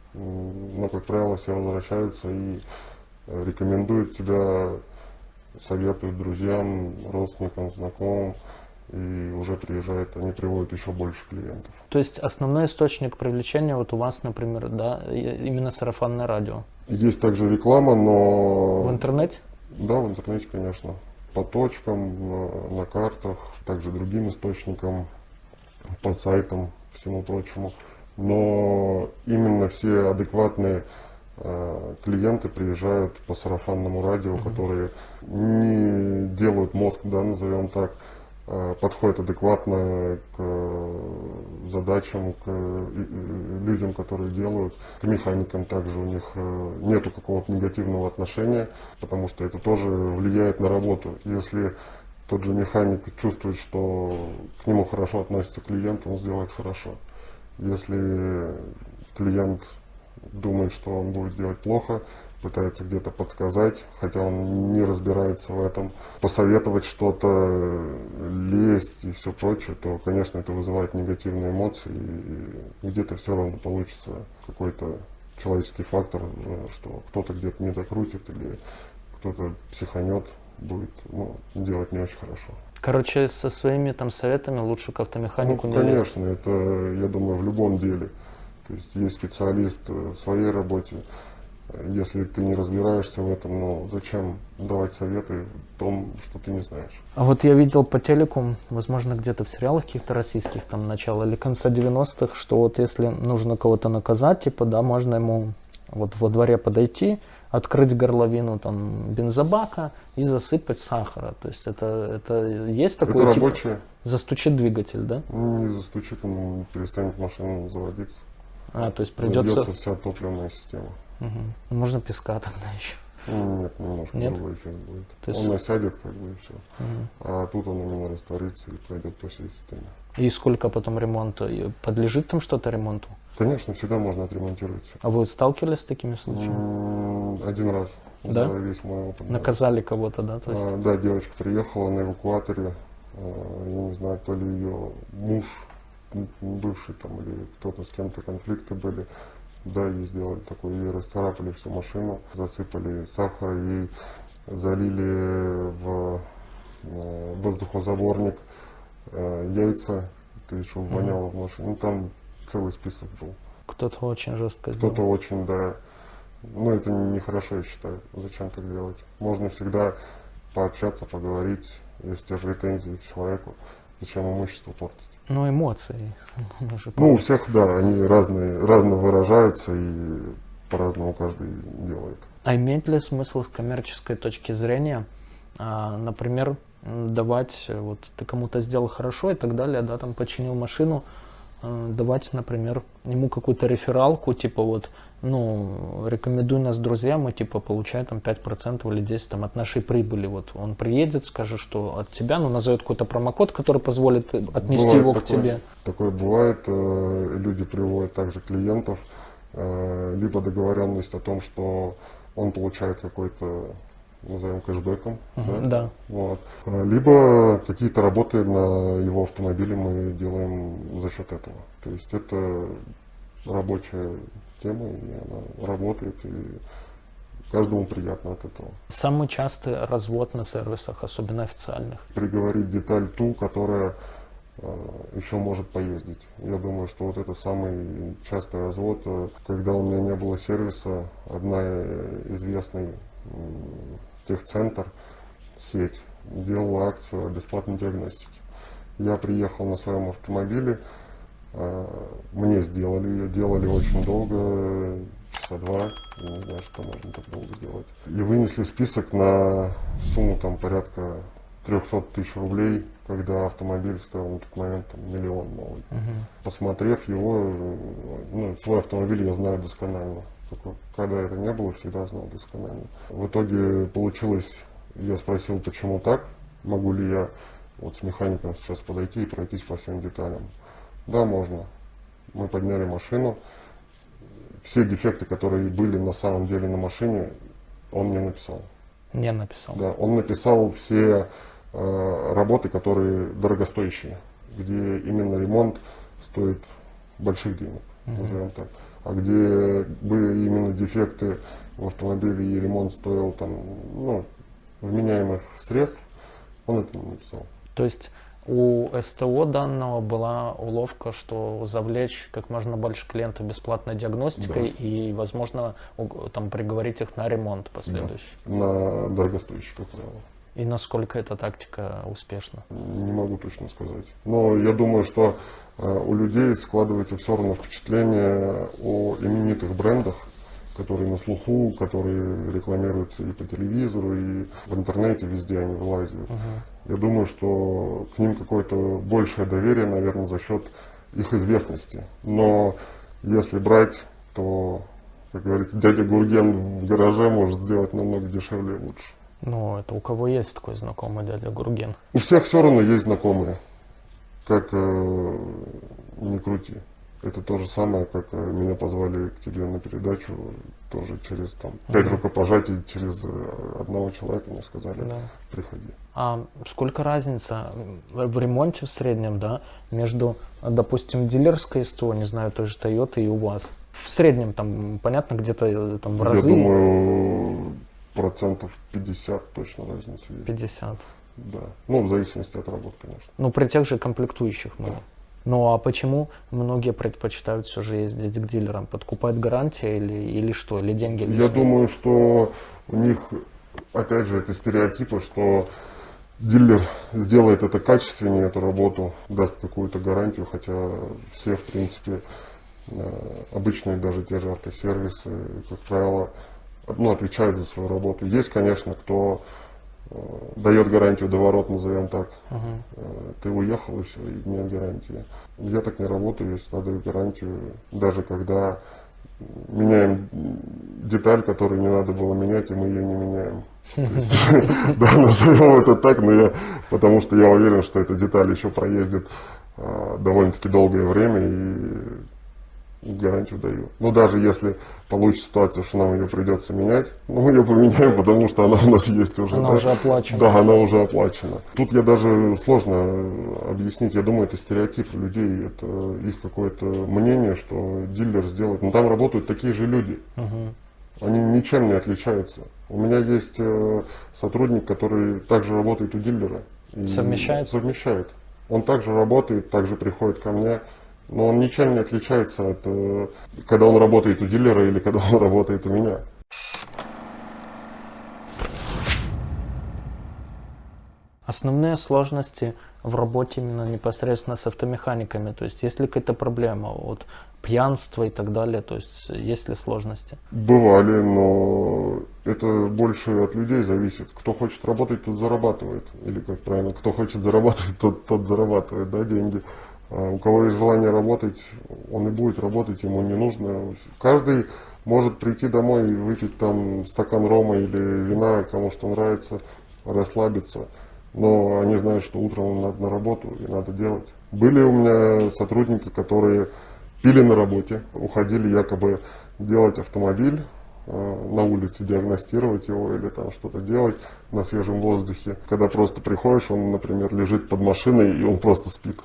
Но, как правило, все возвращаются и рекомендуют тебя, советуют друзьям, родственникам, знакомым, и уже приезжают, они приводят еще больше клиентов. То есть основной источник привлечения у вас, например, да, именно сарафанное радио? Есть также реклама, но... В интернете? Да, в интернете, конечно. По точкам, на картах, также другим источникам, по сайтам, всему прочему. Но именно все адекватные клиенты приезжают по сарафанному радио, которые не делают мозг, да, назовем так, подходят адекватно к задачам, к людям, которые делают, к механикам также у них нету какого-то негативного отношения, потому что это тоже влияет на работу. Если тот же механик чувствует, что к нему хорошо относится клиент, он сделает хорошо. Если клиент думает, что он будет делать плохо, пытается где-то подсказать, хотя он не разбирается в этом, посоветовать что-то, лезть и все прочее, то, конечно, это вызывает негативные эмоции, и где-то все равно получится какой-то человеческий фактор, что кто-то где-то не докрутит или кто-то психанет, будет делать не очень хорошо. Короче, со своими там советами лучше к автомеханику не лезть. Конечно, это, я думаю, в любом деле. То есть специалист в своей работе. Если ты не разбираешься в этом, зачем давать советы в том, что ты не знаешь? А вот я видел по телеку, возможно, где-то в сериалах каких-то российских, там, начала или конца 90-х, что вот если нужно кого-то наказать, типа, да, можно ему вот во дворе подойти, открыть горловину там бензобака и засыпать сахара. То есть это есть такое, это типа, рабочее. Застучит двигатель, да? Не застучит, он перестанет машина заводиться. То есть придется... Забьется вся топливная система. Угу. Можно песка тогда еще? Нет, немножко другой эффект будет. Есть... Он насядет, как бы, и все. А тут он именно растворится и пройдет по всей системе. И сколько потом ремонта? Подлежит там что-то ремонту? Конечно, всегда можно отремонтировать все. А вы сталкивались с такими случаями? Один раз. Да? За весь мой опыт. Наказали кого-то, да? То есть... Да, девочка приехала на эвакуаторе. Я не знаю, то ли ее муж бывший там или кто-то с кем-то конфликты были. Да, ей сделали такое, ей расцарапали всю машину, засыпали сахар, ей залили в воздухозаборник яйца, то есть чтобы воняло в машине. Там целый список был. Кто-то очень жестко сделал. Кто-то очень, да. Это нехорошо, я считаю. Зачем так делать? Можно всегда пообщаться, поговорить, если у тебя претензии к человеку. Зачем имущество портить? Эмоции. У всех, да, они разно выражаются и по-разному каждый делает. А имеет ли смысл с коммерческой точки зрения, например, давать, вот ты кому-то сделал хорошо и так далее, да, там починил машину, давать, например, ему какую-то рефералку, типа вот, рекомендуй нас друзьям, мы типа получаем там 5% или 10% там, от нашей прибыли. Вот он приедет, скажет, что от тебя, назовет какой-то промокод, который позволит отнести бывает его такое, к тебе. Такое бывает, люди приводят также клиентов, либо договоренность о том, что он получает какой-то, назовем, кэшбэком, да? Вот. Либо какие-то работы на его автомобиле мы делаем за счет этого. То есть это рабочая тема, и она работает, и каждому приятно от этого. Самый частый развод на сервисах, особенно официальных? Приговорить деталь ту, которая еще может поездить. Я думаю, что вот это самый частый развод. Когда у меня не было сервиса, одна известный техцентр, сеть, делала акцию о бесплатной диагностике. Я приехал на своем автомобиле, мне сделали ее, делали очень долго, часа 2, я не знаю, что можно так долго делать. И вынесли список на сумму там порядка 300 тысяч рублей, когда автомобиль стоил на тот момент миллион новый. Посмотрев его, свой автомобиль я знаю досконально. Только когда это не было, всегда знал досконально. В итоге получилось, я спросил, почему так, могу ли я вот с механиком сейчас подойти и пройтись по всем деталям. Да, можно. Мы подняли машину. Все дефекты, которые были на самом деле на машине, он не написал. Не написал. Да, он написал все работы, которые дорогостоящие, где именно ремонт стоит больших денег, назовем так. А где были именно дефекты в автомобиле и ремонт стоил там, вменяемых средств, он это не написал. То есть у СТО данного была уловка, что завлечь как можно больше клиентов бесплатной диагностикой, да, и, возможно, там приговорить их на ремонт последующий. Да, на дорогостоящий, как правило. И насколько эта тактика успешна? Не могу точно сказать. Но я думаю, что у людей складывается все равно впечатление о именитых брендах, которые на слуху, которые рекламируются и по телевизору, и в интернете, везде они вылазят. Я думаю, что к ним какое-то большее доверие, наверное, за счет их известности. Но Если брать, то, как говорится, дядя Гурген в гараже может сделать намного дешевле и лучше. Ну, это у кого есть такой знакомый дядя Гурген? У всех все равно есть знакомые, как ни крути. Это то же самое, как меня позвали к тебе на передачу, тоже через там 5 рукопожатий, через одного человека мне сказали, Да. приходи. А сколько разница в ремонте в среднем, да, между, допустим, дилерской СТО, не знаю, той же Toyota и у вас? В среднем там, понятно, где-то там в разы. Я думаю, 50% точно разница есть. 50. Да. Ну, в зависимости от работы, конечно. Ну, при тех же комплектующих мы. Да. Ну, а почему многие предпочитают все же ездить к дилерам? Подкупает гарантия или что? Или деньги лишние? Я думаю, что у них, опять же, это стереотипы, что дилер сделает это качественнее, эту работу, даст какую-то гарантию, хотя все, в принципе, обычные даже те же автосервисы, как правило, отвечают за свою работу. Есть, конечно, кто дает гарантию до ворот, назовем так. Ты уехал и все, и нет гарантии. Я так не работаю, я всегда даю гарантию, даже когда меняем деталь, которую не надо было менять, и мы ее не меняем. Да, назовем это так, но потому что я уверен, что эта деталь еще проездит довольно-таки долгое время, и гарантию даю. Но даже если получится ситуация, что нам ее придется менять, мы ее поменяем, потому что она у нас есть уже. Она уже оплачена. Да, она уже оплачена. Тут я даже сложно объяснить. Я думаю, это стереотип людей, это их какое-то мнение, что дилер сделает. Но там работают такие же люди. Они ничем не отличаются. У меня есть сотрудник, который также работает у дилера. Совмещает? Совмещает. Он также работает, также приходит ко мне. Но он ничем не отличается от, когда он работает у дилера или когда он работает у меня. Основные сложности в работе именно непосредственно с автомеханиками, то есть есть ли какая-то проблема, вот пьянство и так далее, то есть есть ли сложности? Бывали, но это больше от людей зависит. Кто хочет работать, тот зарабатывает. Или как правильно, кто хочет зарабатывать, тот зарабатывает, да, деньги. У кого есть желание работать, он и будет работать, ему не нужно. Каждый может прийти домой и выпить там стакан рома или вина, кому что нравится, расслабиться. Но они знают, что утром им надо на работу и надо делать. Были у меня сотрудники, которые пили на работе, уходили якобы делать автомобиль, на улице диагностировать его или там что-то делать на свежем воздухе. Когда просто приходишь, он, например, лежит под машиной и он просто спит.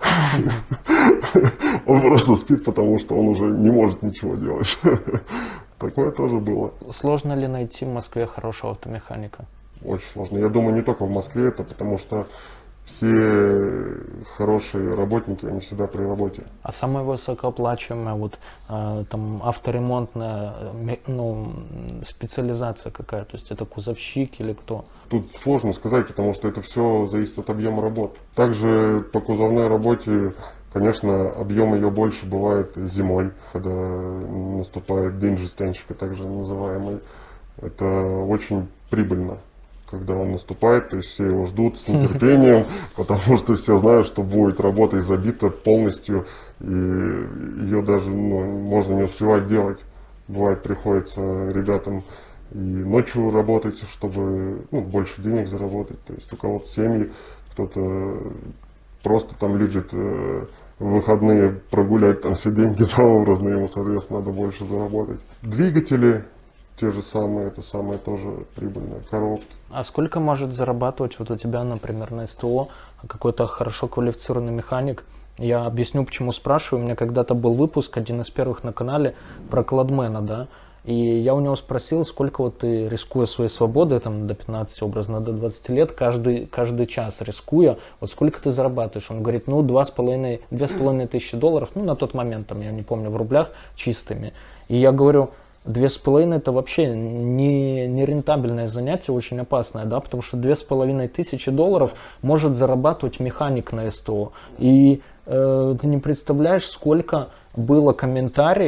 Он просто спит, потому что он уже не может ничего делать. Такое тоже было. Сложно ли найти в Москве хорошего автомеханика? Очень сложно. Я думаю, не только в Москве это, потому что все хорошие работники, они всегда при работе. А самая высокооплачиваемая вот там авторемонтная специализация какая? То есть это кузовщик или кто? Тут сложно сказать, потому что это все зависит от объема работ. Также по кузовной работе, конечно, объем ее больше бывает зимой, когда наступает день жестянщика, также называемый. Это очень прибыльно, когда он наступает, то есть все его ждут с нетерпением, потому что все знают, что будет работа забита полностью, и ее даже можно не успевать делать. Бывает, приходится ребятам и ночью работать, чтобы больше денег заработать. То есть у кого-то семьи, кто-то просто там любит в выходные прогулять там все деньги образно, ему, соответственно, надо больше заработать. Двигатели те же самые, это самое тоже прибыльное, коробки. А сколько может зарабатывать вот у тебя, например, на СТО какой-то хорошо квалифицированный механик? Я объясню, почему спрашиваю. У меня когда-то был выпуск, один из первых на канале, про кладмена, да, и я у него спросил, сколько вот ты, рискуя своей свободой, там, до 15, образно, до 20 лет, каждый час рискуя, вот сколько ты зарабатываешь? Он говорит, 2,5 тысячи долларов, на тот момент, там, я не помню, в рублях чистыми. И я говорю, 2,5 это вообще не рентабельное занятие, очень опасное, да, потому что 2500 долларов может зарабатывать механик на СТО. И ты не представляешь, сколько было комментариев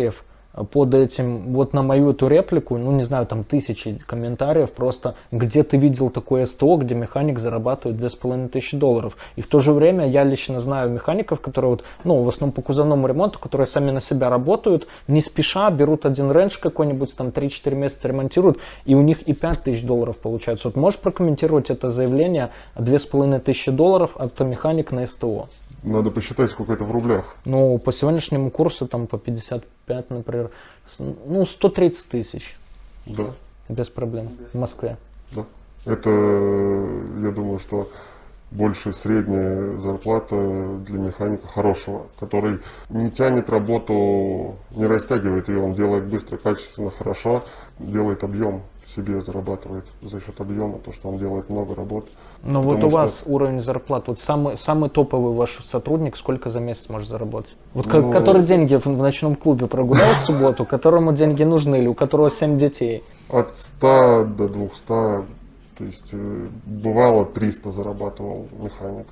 под этим, вот на мою эту реплику, ну не знаю, там тысячи комментариев просто, где ты видел такое СТО, где механик зарабатывает $2500. И в то же время я лично знаю механиков, которые вот, ну в основном по кузовному ремонту, которые сами на себя работают, не спеша берут один рендж какой-нибудь, там 3-4 месяца ремонтируют, и у них и $5000 получается. Вот можешь прокомментировать это заявление $2500 автомеханик на СТО? Надо посчитать, сколько это в рублях. Ну, по сегодняшнему курсу, там, по 55, например, ну, 130 тысяч. Да. Без проблем. В Москве. Да. Это, я думаю, что больше средняя зарплата для механика хорошего, который не тянет работу, не растягивает ее, он делает быстро, качественно, хорошо, делает объем, себе зарабатывает за счет объема, то, что он делает много работ. Но вот у вас уровень зарплат, вот самый топовый ваш сотрудник, сколько за месяц может заработать? Вот Ну, который деньги в ночном клубе прогулял в субботу, которому деньги нужны, или у которого 7 детей? От 100 до 200, то есть бывало 300 зарабатывал механик.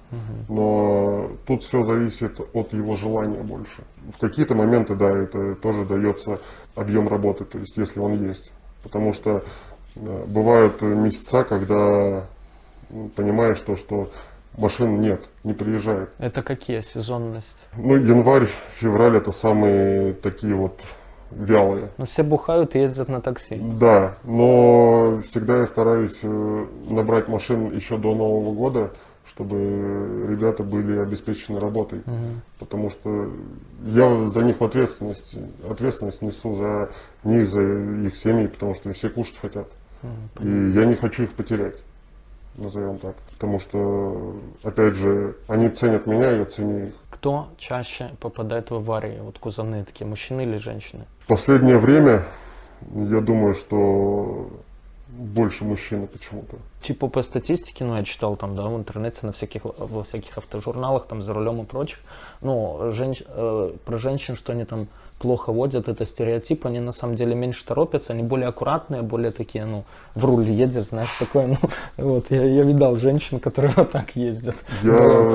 Но тут все зависит от его желания больше. В какие-то моменты, да, это тоже дается объем работы, то есть если он есть. Потому что бывают месяца, когда понимаешь, что машин нет, не приезжает. Это какие сезонность? Ну, январь, февраль это самые такие вот вялые. Ну, все бухают и ездят на такси. Да, но всегда я стараюсь набрать машин еще до Нового года, чтобы ребята были обеспечены работой. Потому что я за них ответственность несу за них, за их семьи, потому что все кушать хотят. И я не хочу их потерять, назовем так. Потому что, опять же, они ценят меня, я ценю их. Кто чаще попадает в аварии? Вот кузовные такие, мужчины или женщины? В последнее время, я думаю, что больше мужчины почему-то. Типа по статистике, ну я читал там, да, в интернете, во всяких автожурналах, там за рулем и прочих, ну, про женщин, что они там плохо водят, это стереотип, они на самом деле меньше торопятся, они более аккуратные, более такие, ну, в руль едет, знаешь, такое, ну, вот, я видал женщин, которые вот так ездят. Я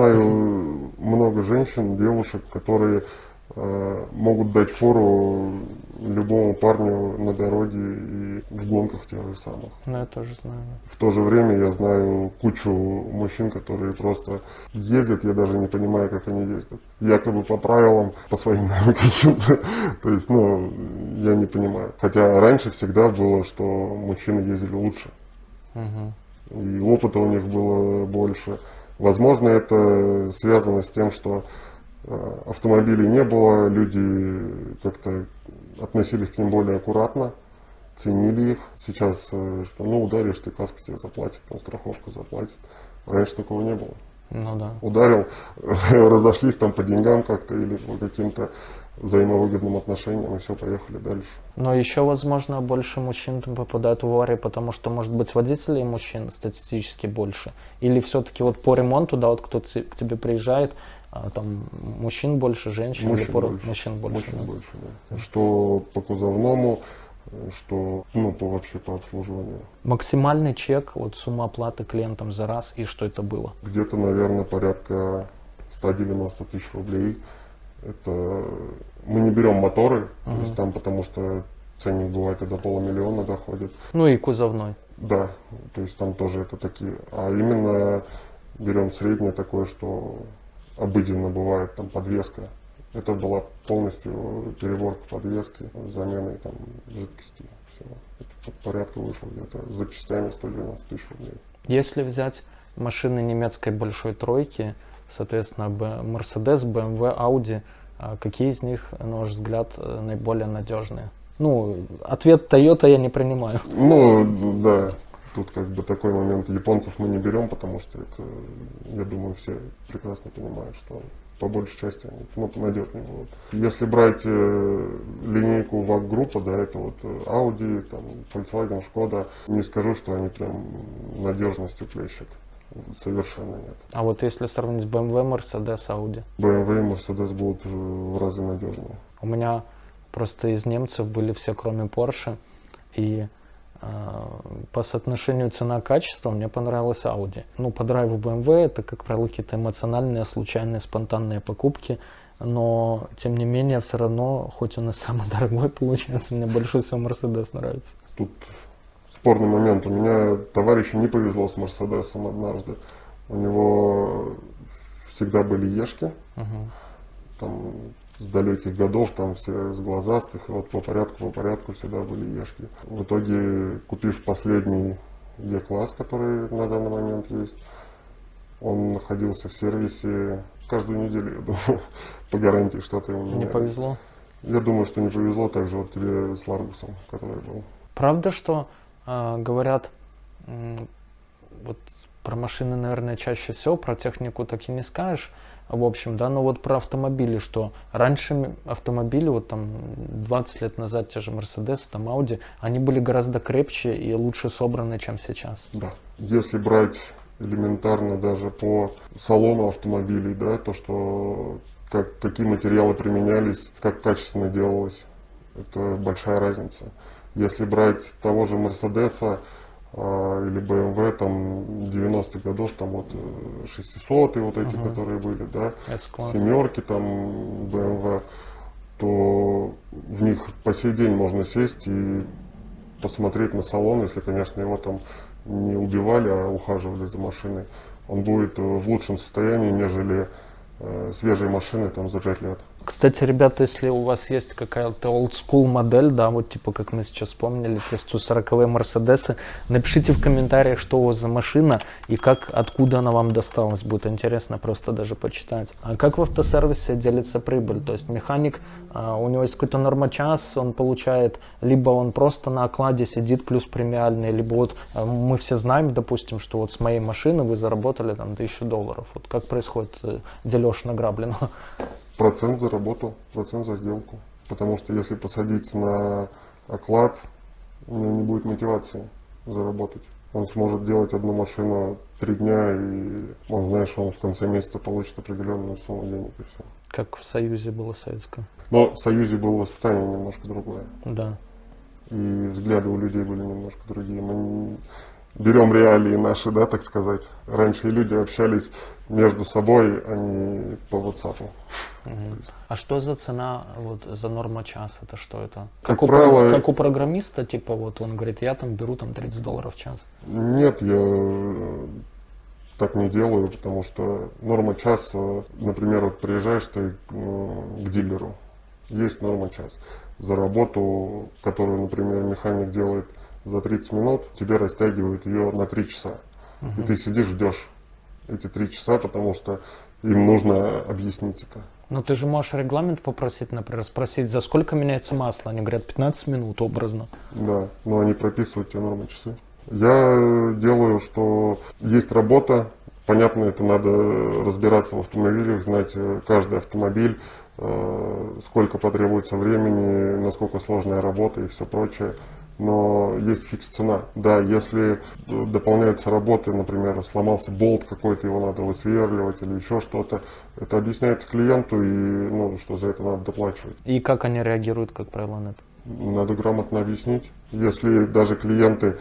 знаю много женщин, девушек, которые могут дать фору любому парню на дороге и в гонках тех же самых. Ну, я тоже знаю. В то же время я знаю кучу мужчин, которые просто ездят, я даже не понимаю, как они ездят. Якобы по правилам, по своим каким-то. То есть, ну, я не понимаю. Хотя раньше всегда было, что мужчины ездили лучше. И опыта у них было больше. Возможно, это связано с тем, что автомобилей не было, люди как-то относились к ним более аккуратно, ценили их. Сейчас, что ну ударишь, ты каска тебе заплатит, там страховка заплатит. Раньше такого не было. Ну да. Ударил, разошлись там по деньгам как-то или по каким-то взаимовыгодным отношениям, и все, поехали дальше. Но еще, возможно, больше мужчин там попадают в аварии, потому что, может быть, водителей мужчин статистически больше. Или все-таки вот по ремонту, да, вот кто к тебе приезжает, там мужчин больше, женщин, Мужчин или больше. Мужчин больше, Мужчин да. больше, да. Что по кузовному, что ну, вообще по обслуживанию. Максимальный чек, вот сумма оплаты клиентам за раз, и что это было? Где-то, наверное, порядка 190 тысяч рублей. Это мы не берем моторы, то есть там, потому что ценник бывает и до $500 000 доходит. Ну и кузовной. Да, то есть там тоже это такие. А именно берем среднее такое, что обыденно бывает, там подвеска. Это была полностью переборка подвески, заменой там жидкости. Всего. Это порядка вышло где-то за частями 190 тысяч рублей. Если взять машины немецкой большой тройки, соответственно, Mercedes, BMW, Audi, какие из них, на ваш взгляд, наиболее надежные? Ну, ответ Toyota я не принимаю. Ну, да, тут как бы такой момент. Японцев мы не берем, потому что это, я думаю, все прекрасно понимают, что по большей части они надежнее будут. Если брать линейку VAG-группа, да, это вот Audi, там, Volkswagen, Skoda, не скажу, что они прям надежностью плещут. Совершенно нет. А вот если сравнить BMW, Mercedes, Audi? BMW и Mercedes будут в разы надежнее. У меня просто из немцев были все, кроме Porsche. И по соотношению цена-качество мне понравилась Audi. Ну, по драйву BMW это, как правило, какие-то эмоциональные, случайные, спонтанные покупки. но тем не менее все равно, хоть он и самый дорогой получается, мне больше всего Мерседес нравится. Тут спорный момент. У меня товарищу не повезло с Мерседесом однажды. У него всегда были ешки, там с далеких годов, там все с глазастых, и вот по порядку всегда были ешки. В итоге, купив последний Е-класс, который на данный момент есть, он находился в сервисе каждую неделю, я думаю, по гарантии что-то ему Не повезло? Я думаю, что не повезло, также вот тебе с Ларгусом, который был. Правда, что говорят, вот про машины, наверное, чаще всего, про технику так и не скажешь, в общем, да, но вот про автомобили, что раньше автомобили, вот там 20 лет назад те же Мерседесы, там Ауди, они были гораздо крепче и лучше собраны, чем сейчас. Да. Если брать элементарно даже по салону автомобилей, да, то, что какие материалы применялись, как качественно делалось, это большая разница. Если брать того же Мерседеса или BMW, там 90-х годов, там вот 600-е вот эти, которые были, да, семерки, там BMW, то в них по сей день можно сесть и посмотреть на салон, если, конечно, его там не убивали, а ухаживали за машиной. Он будет в лучшем состоянии, нежели свежие машины там за 5 лет. Кстати, ребята, если у вас есть какая-то олдскул модель, да, вот типа как мы сейчас вспомнили, те 140-е Мерседесы, напишите в комментариях, что у вас за машина и откуда она вам досталась. Будет интересно просто даже почитать. А как в автосервисе делится прибыль? То есть механик, у него есть какой-то нормочас, он получает, либо он просто на окладе сидит плюс премиальный, либо вот мы все знаем, допустим, что вот с моей машины вы заработали там $1000. Вот как происходит дележ награбленного? Процент за работу, процент за сделку. Потому что если посадить на оклад, у него не будет мотивации заработать. Он сможет делать одну машину 3 дня, и он знает, что он в конце месяца получит определенную сумму денег и все. Как в Союзе было советском. Но в Союзе было воспитание немножко другое. Да. И взгляды у людей были немножко другие. Мы берем реалии наши, да, так сказать. Раньше люди общались между собой, а не по WhatsApp. А что за цена вот за норма-час? Это что это? Как правило, как у программиста, типа вот он говорит, я там беру там $30 в час. Нет, я так не делаю, потому что норма час, например, вот приезжаешь ты к дилеру, есть норма час. За работу, которую, например, механик делает за 30 минут, тебе растягивают ее на 3 часа. И ты сидишь, ждешь эти 3 часа, потому что им нужно объяснить это. Но ты же можешь регламент попросить, например, спросить, за сколько меняется масло? Они говорят, 15 минут образно. Да, но они прописывают тебе нормы часы. Я делаю, что есть работа. Понятно, это надо разбираться в автомобилях, знать каждый автомобиль, сколько потребуется времени, насколько сложная работа и все прочее. Но есть фикс-цена. Да, если дополняются работы, например, сломался болт какой-то, его надо высверливать или еще что-то, это объясняется клиенту, и что за это надо доплачивать. И как они реагируют, как правило, на это? Надо грамотно объяснить. Если даже клиенты,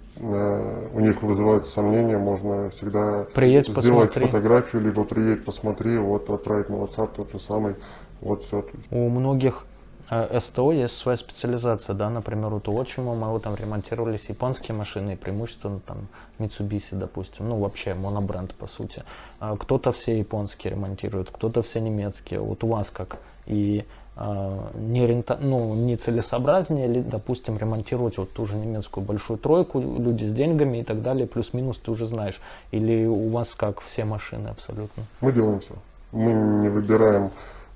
у них вызывают сомнения, можно всегда сделать фотографию, либо приедь, посмотри, вот отправить на WhatsApp тот же самый, вот все. У многих СТО есть своя специализация, да, например, у отчима моего там ремонтировались японские машины, преимущественно там Mitsubishi, допустим, вообще монобренд по сути. Кто-то все японские ремонтирует, кто-то все немецкие, вот у вас как? И не целесообразнее, допустим, ремонтировать вот ту же немецкую большую тройку, люди с деньгами и так далее, плюс-минус ты уже знаешь, или у вас как, все машины абсолютно? Мы делаем все, мы не выбираем.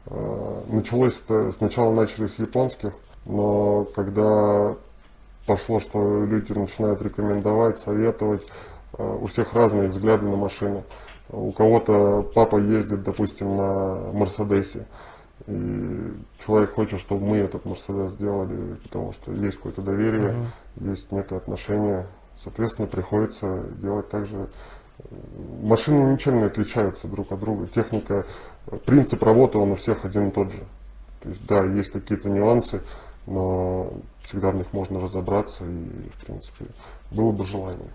Сначала начали с японских, но когда пошло, что люди начинают рекомендовать, советовать, у всех разные взгляды на машины. У кого-то папа ездит, допустим, на Мерседесе, и человек хочет, чтобы мы этот Мерседес сделали, потому что есть какое-то доверие, есть некое отношение, соответственно, приходится делать так же. Машины ничем не отличаются друг от друга, техника, принцип работы он у всех один и тот же. То есть да, есть какие-то нюансы, но всегда в них можно разобраться, и в принципе было бы желание.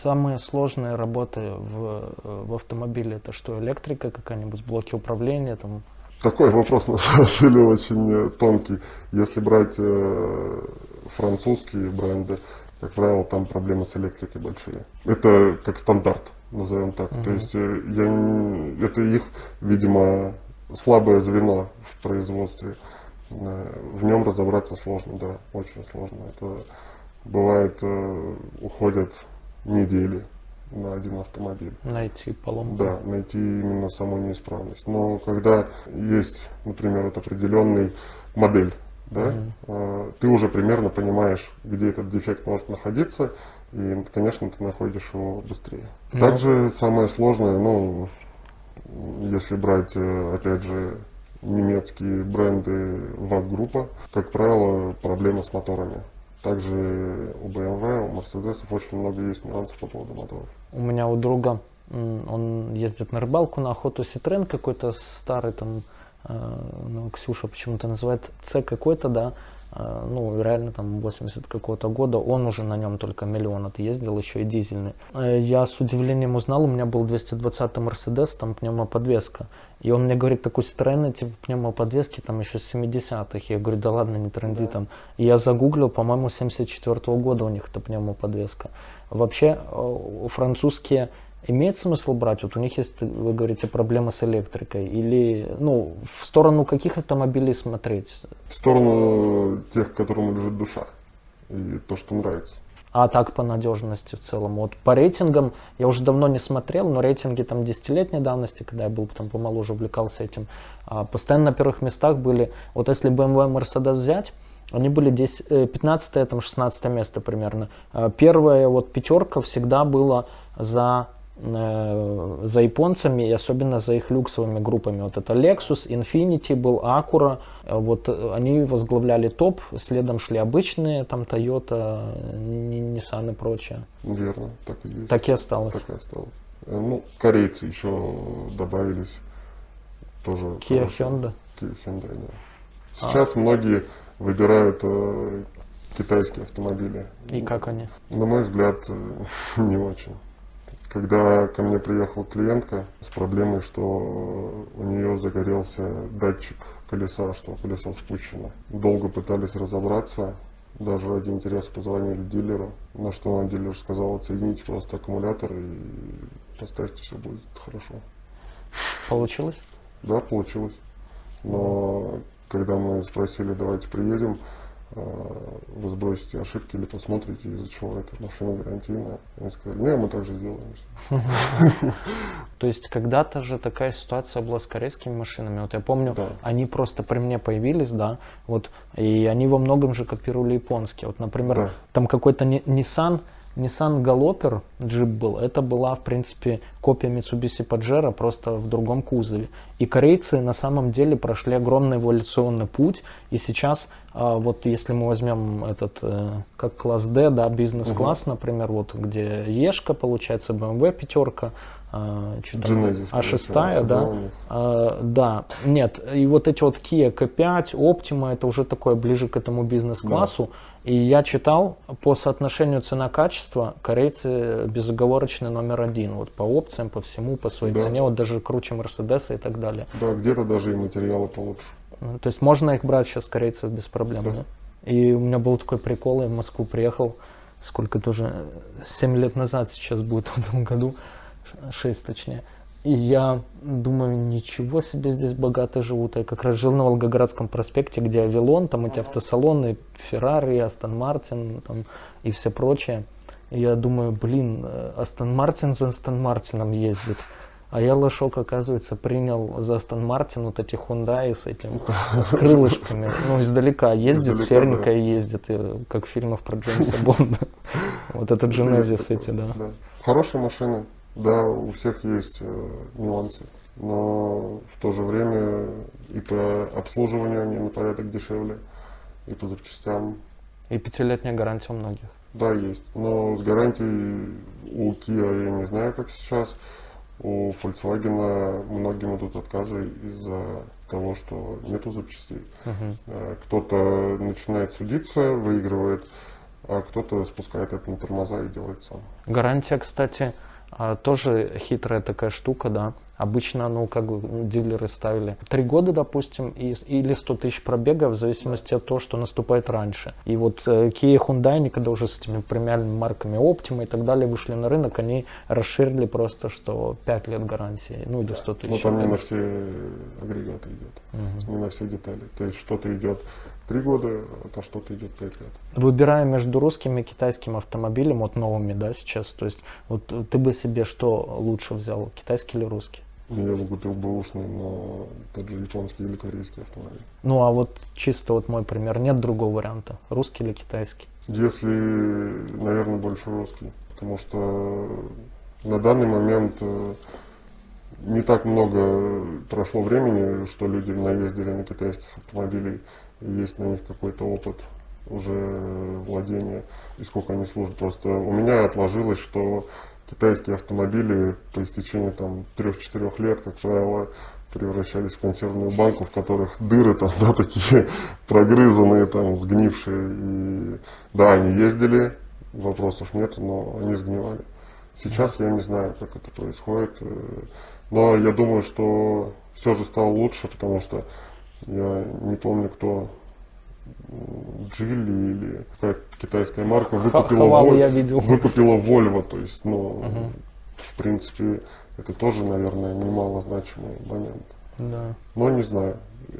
Самые сложные работы в автомобиле это что, электрика какая-нибудь, блоки управления там? Такой вопрос на самом деле очень тонкий. Если брать французские бренды, как правило, там проблемы с электрикой большие. Это как стандарт, назовем так. То есть это их, видимо, слабое звено в производстве. В нем разобраться сложно, да, очень сложно. Это бывает, уходят недели на один автомобиль. Найти поломку. Да, найти именно саму неисправность. Но когда есть, например, вот определенный модель, да, ты уже примерно понимаешь, где этот дефект может находиться, и, конечно, ты находишь его быстрее. Также самое сложное, ну, если брать, опять же, немецкие бренды ВАГ-группа, как правило, проблемы с моторами. Также у BMW, у Mercedes очень много есть нюансов по поводу моторов. У меня у друга, он ездит на рыбалку, на охоту, Citroёn какой-то старый, там, ну, Ксюша почему-то называет C какой-то, да, ну, реально там 80 какого-то года, он уже на нем только миллион отъездил, еще и дизельный. Я с удивлением узнал, у меня был 220-й Mercedes, там пневмоподвеска, и он мне говорит, такой Citroёn, типа пневмоподвески там еще с 70-х, я говорю, да ладно, не тренди там. И я загуглил, по-моему, 74-го года у них эта пневмоподвеска. Вообще, французские имеет смысл брать? Вот у них есть, вы говорите, проблемы с электрикой. Или, ну, в сторону каких автомобилей смотреть? В сторону тех, которым лежит душа. И то, что нравится. А так по надежности в целом? Вот по рейтингам я уже давно не смотрел, но рейтинги там 10-летней давности, когда я был там помоложе, увлекался этим, постоянно на первых местах были. Вот если BMW и Mercedes взять, они были 15-е, там 16 место примерно. Первая вот пятерка всегда была за японцами и особенно за их люксовыми группами. Вот это Lexus, Infiniti был, Acura, вот они возглавляли топ, следом шли обычные, там Toyota, Nissan и прочее. Верно, так и есть. Так и осталось. Так и осталось. Ну, корейцы еще добавились тоже. Kia, Hyundai. Kia, Hyundai, да. Сейчас многие выбирают китайские автомобили. И как они? На мой взгляд, не очень. Когда ко мне приехала клиентка с проблемой, что у нее загорелся датчик колеса, что колесо спущено. Долго пытались разобраться, даже ради интереса позвонили дилеру, на что дилер сказал, отсоедините просто аккумулятор и поставьте, все будет хорошо. Получилось? Да, получилось. Но когда мы спросили, давайте приедем, вы сбросите ошибки или посмотрите, из-за чего эта машина гарантийная. Они сказали, не, мы так же сделаем. То есть когда-то же такая ситуация была с корейскими машинами. Вот я помню, они просто при мне появились, да, вот, и они во многом же копировали японские. Вот, например, там какой-то Nissan Galloper джип был, это была, в принципе, копия Mitsubishi Pajero, просто в другом кузове. И корейцы на самом деле прошли огромный эволюционный путь, и сейчас, вот если мы возьмем этот, как класс D, да, бизнес-класс, например, вот где Ешка, получается, BMW пятерка, Genesis, А6, да, да, нет, и вот эти вот Kia K5, Optima, это уже такое ближе к этому бизнес-классу. И я читал, по соотношению цена-качество корейцы безоговорочно номер один. Вот по опциям, по всему, по своей цене, вот даже круче Мерседеса и так далее. Да, где-то даже и материалы получше. То есть можно их брать сейчас, корейцев, без проблем. Да. И у меня был такой прикол, я в Москву приехал, сколько тоже, 7 лет назад сейчас будет в этом году, 6 точнее. И я думаю, ничего себе здесь богато живут. Я как раз жил на Волгоградском проспекте, где Авилон, там эти автосалоны, Феррари, Астон Мартин там, и все прочее. И я думаю, блин, Астон Мартин за Астон Мартином ездит. А я, лошок, оказывается, принял за Астон Мартин вот эти Hyundai с этим, с крылышками. Ну, издалека ездит, серенько ездит, как в фильмах про Джеймса Бонда. Вот этот Genesis эти, да. Хорошие машины. Да, у всех есть нюансы, но в то же время и по обслуживанию они на порядок дешевле, и по запчастям. И 5-летняя гарантия у многих. Да, есть, но с гарантией у Kia я не знаю, как сейчас. У Volkswagen многим идут отказы из-за того, что нету запчастей. Кто-то начинает судиться, выигрывает, а кто-то спускает это на тормоза и делает сам. Гарантия, кстати, тоже хитрая такая штука, да. Обычно, ну, как бы дилеры ставили 3 года, допустим, или 100 тысяч пробега, в зависимости от того, что наступает раньше. И вот Kia и Hyundai, когда уже с этими премиальными марками Optima и так далее вышли на рынок, они расширили просто, что 5 лет гарантии, ну, или 100 тысяч. Но там не на все агрегаты идет, не на все детали. То есть что-то идет 3 года, а что-то идет 5 лет. Выбирая между русским и китайским автомобилем, вот новыми, да, сейчас, то есть вот ты бы себе что лучше взял, китайский или русский? Я бы купил бэушный, но тот же японский или корейский автомобиль. Ну а вот чисто вот мой пример, нет другого варианта, русский или китайский? Если, наверное, больше русский, потому что на данный момент не так много прошло времени, что люди наездили на китайских автомобилей, и есть на них какой-то опыт уже владения, и сколько они служат. Просто у меня отложилось, что китайские автомобили по истечении там 3-4 лет, как правило, превращались в консервную банку, в которых дыры там, да, такие прогрызанные, там, сгнившие. И да, они ездили, вопросов нет, но они сгнивали. Сейчас я не знаю, как это происходит, но я думаю, что все же стало лучше, потому что я не помню, кто, Джили или какая-то китайская марка выкупила Volvo, то есть, ну, в принципе, это тоже, наверное, немалозначимый момент. Да. Но не знаю,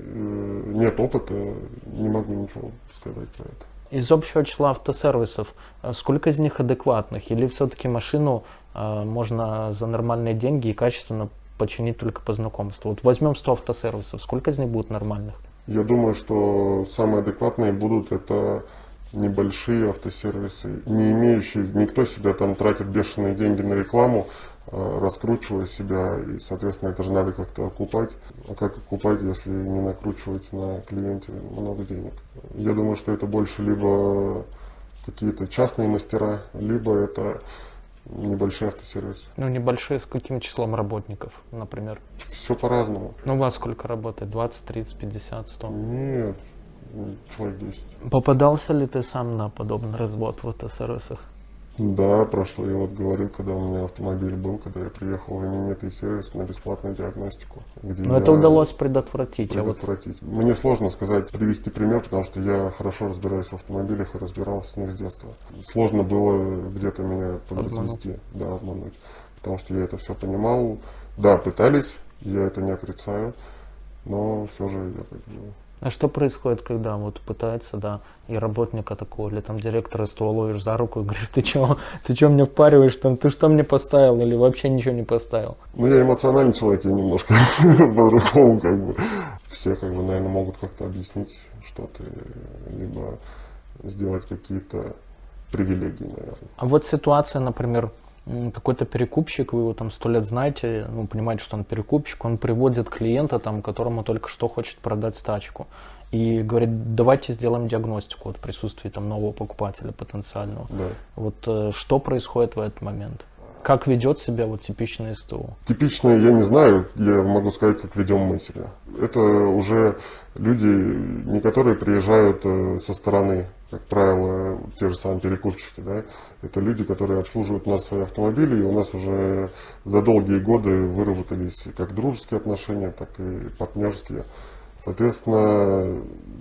нет опыта, не могу ничего сказать про это. Из общего числа автосервисов, сколько из них адекватных? Или все-таки машину можно за нормальные деньги и качественно починить только по знакомству? Вот возьмем 100 автосервисов, сколько из них будет нормальных? Я думаю, что самые адекватные будут это небольшие автосервисы, не имеющие, никто себя там тратит бешеные деньги на рекламу, раскручивая себя, и, соответственно, это же надо как-то окупать. А как окупать, если не накручивать на клиенте много денег? Я думаю, что это больше либо какие-то частные мастера, либо это небольшие автосервисы. Ну, небольшие с каким числом работников, например? Все по-разному. Ну, у вас сколько работает? 20, 30, 50, 100? Нет, человек 10. Попадался ли ты сам на подобный развод в автосервисах? Да, про что я вот говорил, когда у меня автомобиль был, когда я приехал в именитый сервис на бесплатную диагностику. Но это удалось предотвратить. Мне сложно сказать, привести пример, потому что я хорошо разбираюсь в автомобилях и разбирался с них с детства. Сложно было где-то меня подвести, обмануть, потому что я это все понимал. Да, пытались, я это не отрицаю, но все же я так делаю. А что происходит, когда вот пытается, да, и работника такого, или там директора СТО ловишь за руку и говоришь, ты чё мне впариваешь, там, ты что мне поставил, или вообще ничего не поставил? Ну, я эмоциональный человек, я немножко по-другому, как бы. Все, как бы, наверное, могут как-то объяснить что-то, либо сделать какие-то привилегии, наверное. А вот ситуация, например, какой-то перекупщик, вы его там 100 лет знаете, ну, понимаете, что он перекупщик, он приводит клиента, там, которому только что хочет продать тачку, и говорит, давайте сделаем диагностику вот, в присутствии там, нового покупателя потенциального. Да. Вот что происходит в этот момент? Как ведет себя вот типичный СТО? Типичный, я не знаю, я могу сказать, как ведем мы себя. Это уже люди, не которые приезжают со стороны, как правило, те же самые перекупщики, да, это люди, которые обслуживают у нас свои автомобили, и у нас уже за долгие годы выработались как дружеские отношения, так и партнерские. Соответственно,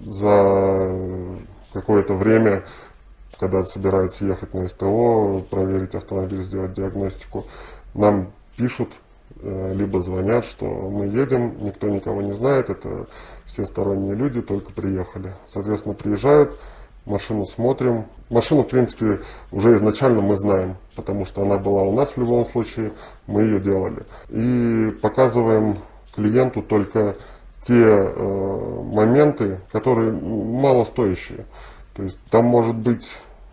за какое-то время, когда собираются ехать на СТО, проверить автомобиль, сделать диагностику, нам пишут, либо звонят, что мы едем, никто никого не знает, это все сторонние люди, только приехали. Соответственно, приезжают, машину смотрим. Машину, в принципе, уже изначально мы знаем, потому что она была у нас в любом случае, мы ее делали. И показываем клиенту только те моменты, которые малостоящие. То есть там может быть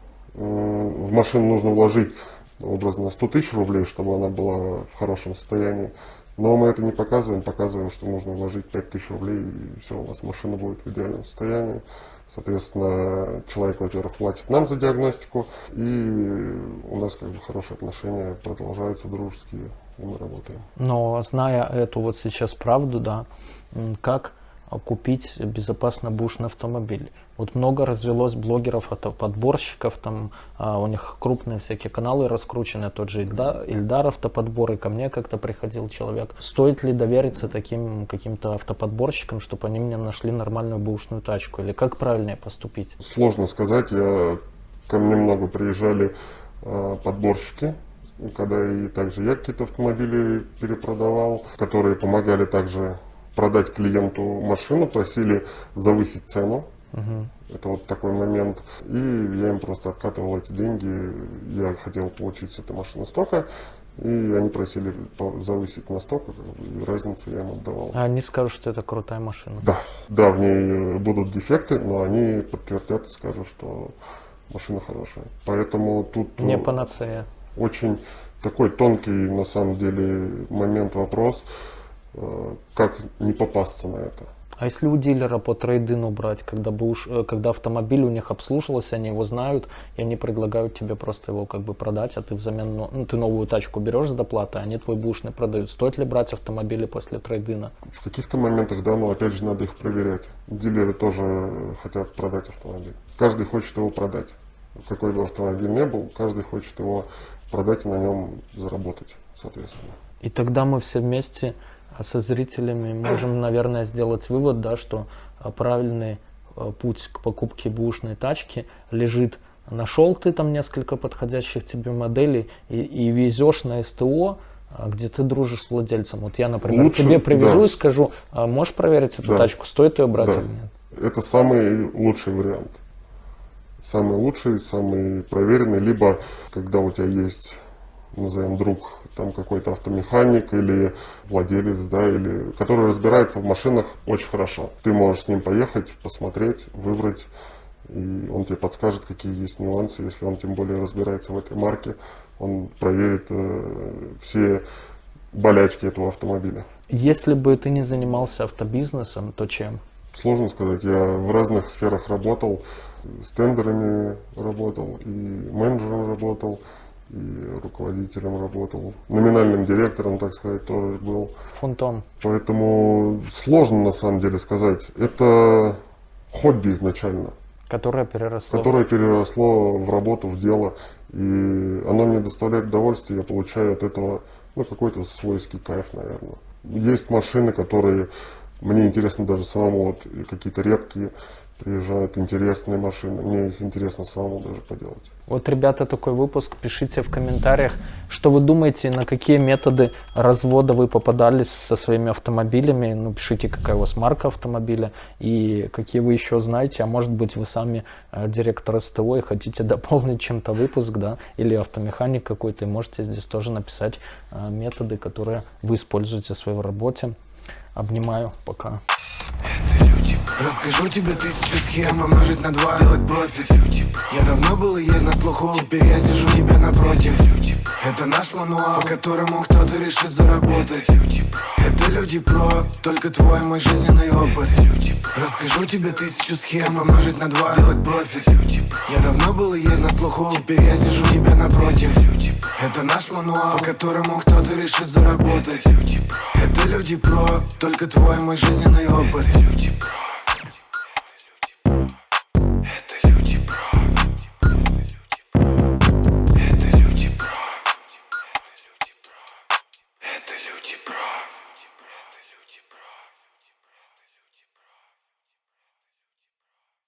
в машину нужно вложить образно 100 тысяч рублей, чтобы она была в хорошем состоянии. Но мы это не показываем, показываем, что нужно вложить 5000 рублей, и все, у вас машина будет в идеальном состоянии. Соответственно, человек, во-первых, платит нам за диагностику, и у нас как бы хорошие отношения продолжаются, дружеские, и мы работаем. Но зная эту вот сейчас правду, да, как купить безопасно бэушный автомобиль. Вот много развелось блогеров, автоподборщиков, там у них крупные всякие каналы раскручены, тот же Ильдар автоподбор, и ко мне как-то приходил человек. Стоит ли довериться таким каким-то автоподборщикам, чтобы они мне нашли нормальную бэушную тачку, или как правильнее поступить? Сложно сказать, ко мне много приезжали подборщики, когда и также я какие-то автомобили перепродавал, которые помогали также продать клиенту машину, просили завысить цену. Это вот такой момент. И я им просто откатывал эти деньги. Я хотел получить с этой машины столько, и они просили завысить настолько, и разницу я им отдавал. А они скажут, что это крутая машина? Да, в ней будут дефекты, но они подтвердят и скажут, что машина хорошая. Поэтому тут не панацея. Очень такой тонкий, на самом деле, момент, вопрос, как не попасться на это. А если у дилера по трейд-ину брать, когда автомобиль у них обслуживался, они его знают, и они предлагают тебе просто его как бы продать, а ты взамен, ты новую тачку берешь с доплатой, а они твой бэушный продают. Стоит ли брать автомобили после трейд-ина? В каких-то моментах, да, но опять же надо их проверять. Дилеры тоже хотят продать автомобиль. Каждый хочет его продать. Какой бы автомобиль ни был, каждый хочет его продать и на нем заработать, соответственно. И тогда мы все вместе со зрителями можем, наверное, сделать вывод, да, что правильный путь к покупке бэушной тачки лежит: нашел ты там несколько подходящих тебе моделей и везешь на СТО, где ты дружишь с владельцем. Вот я, например, лучше, тебе привезу, да, и скажу: можешь проверить эту тачку, стоит ее брать или нет? Это самый лучший вариант. Самый лучший, самый проверенный. Либо когда у тебя есть, назовем, друг, там какой-то автомеханик или владелец, да, или который разбирается в машинах очень хорошо. Ты можешь с ним поехать, посмотреть, выбрать, и он тебе подскажет, какие есть нюансы. Если он тем более разбирается в этой марке, он проверит все болячки этого автомобиля. Если бы ты не занимался автобизнесом, то чем? Сложно сказать. Я в разных сферах работал, с тендерами работал, и менеджером работал, и руководителем работал, номинальным директором, так сказать, тоже был. Фунтом. Поэтому сложно на самом деле сказать. Это хобби изначально. Которое переросло. Которое переросло в работу, в дело. И оно мне доставляет удовольствие, я получаю от этого какой-то свойский кайф, наверное. Есть машины, которые мне интересно даже самому, вот какие-то редкие приезжают интересные машины, мне их интересно самому даже поделать. Вот, ребята, такой выпуск. Пишите в комментариях, что вы думаете, на какие методы развода вы попадались со своими автомобилями. Пишите, какая у вас марка автомобиля и какие вы еще знаете. А может быть, вы сами директор СТО и хотите дополнить чем-то выпуск, да, или автомеханик какой-то. И можете здесь тоже написать методы, которые вы используете в своей работе. Обнимаю, пока. Расскажу тебе 1000 схем, умножить на 2, сделать профит. Я давно был и есть на слуху, теперь я сижу тебе напротив. Это наш мануал, по которому кто-то решит заработать. Это люди про, только твой мой жизненный опыт. Расскажу тебе 1000 схем, умножить на 2, сделать профит. Я давно был и есть на слуху, теперь я сижу тебе напротив. Это наш мануал, по которому кто-то решит заработать. Это люди про, только твой мой жизненный опыт.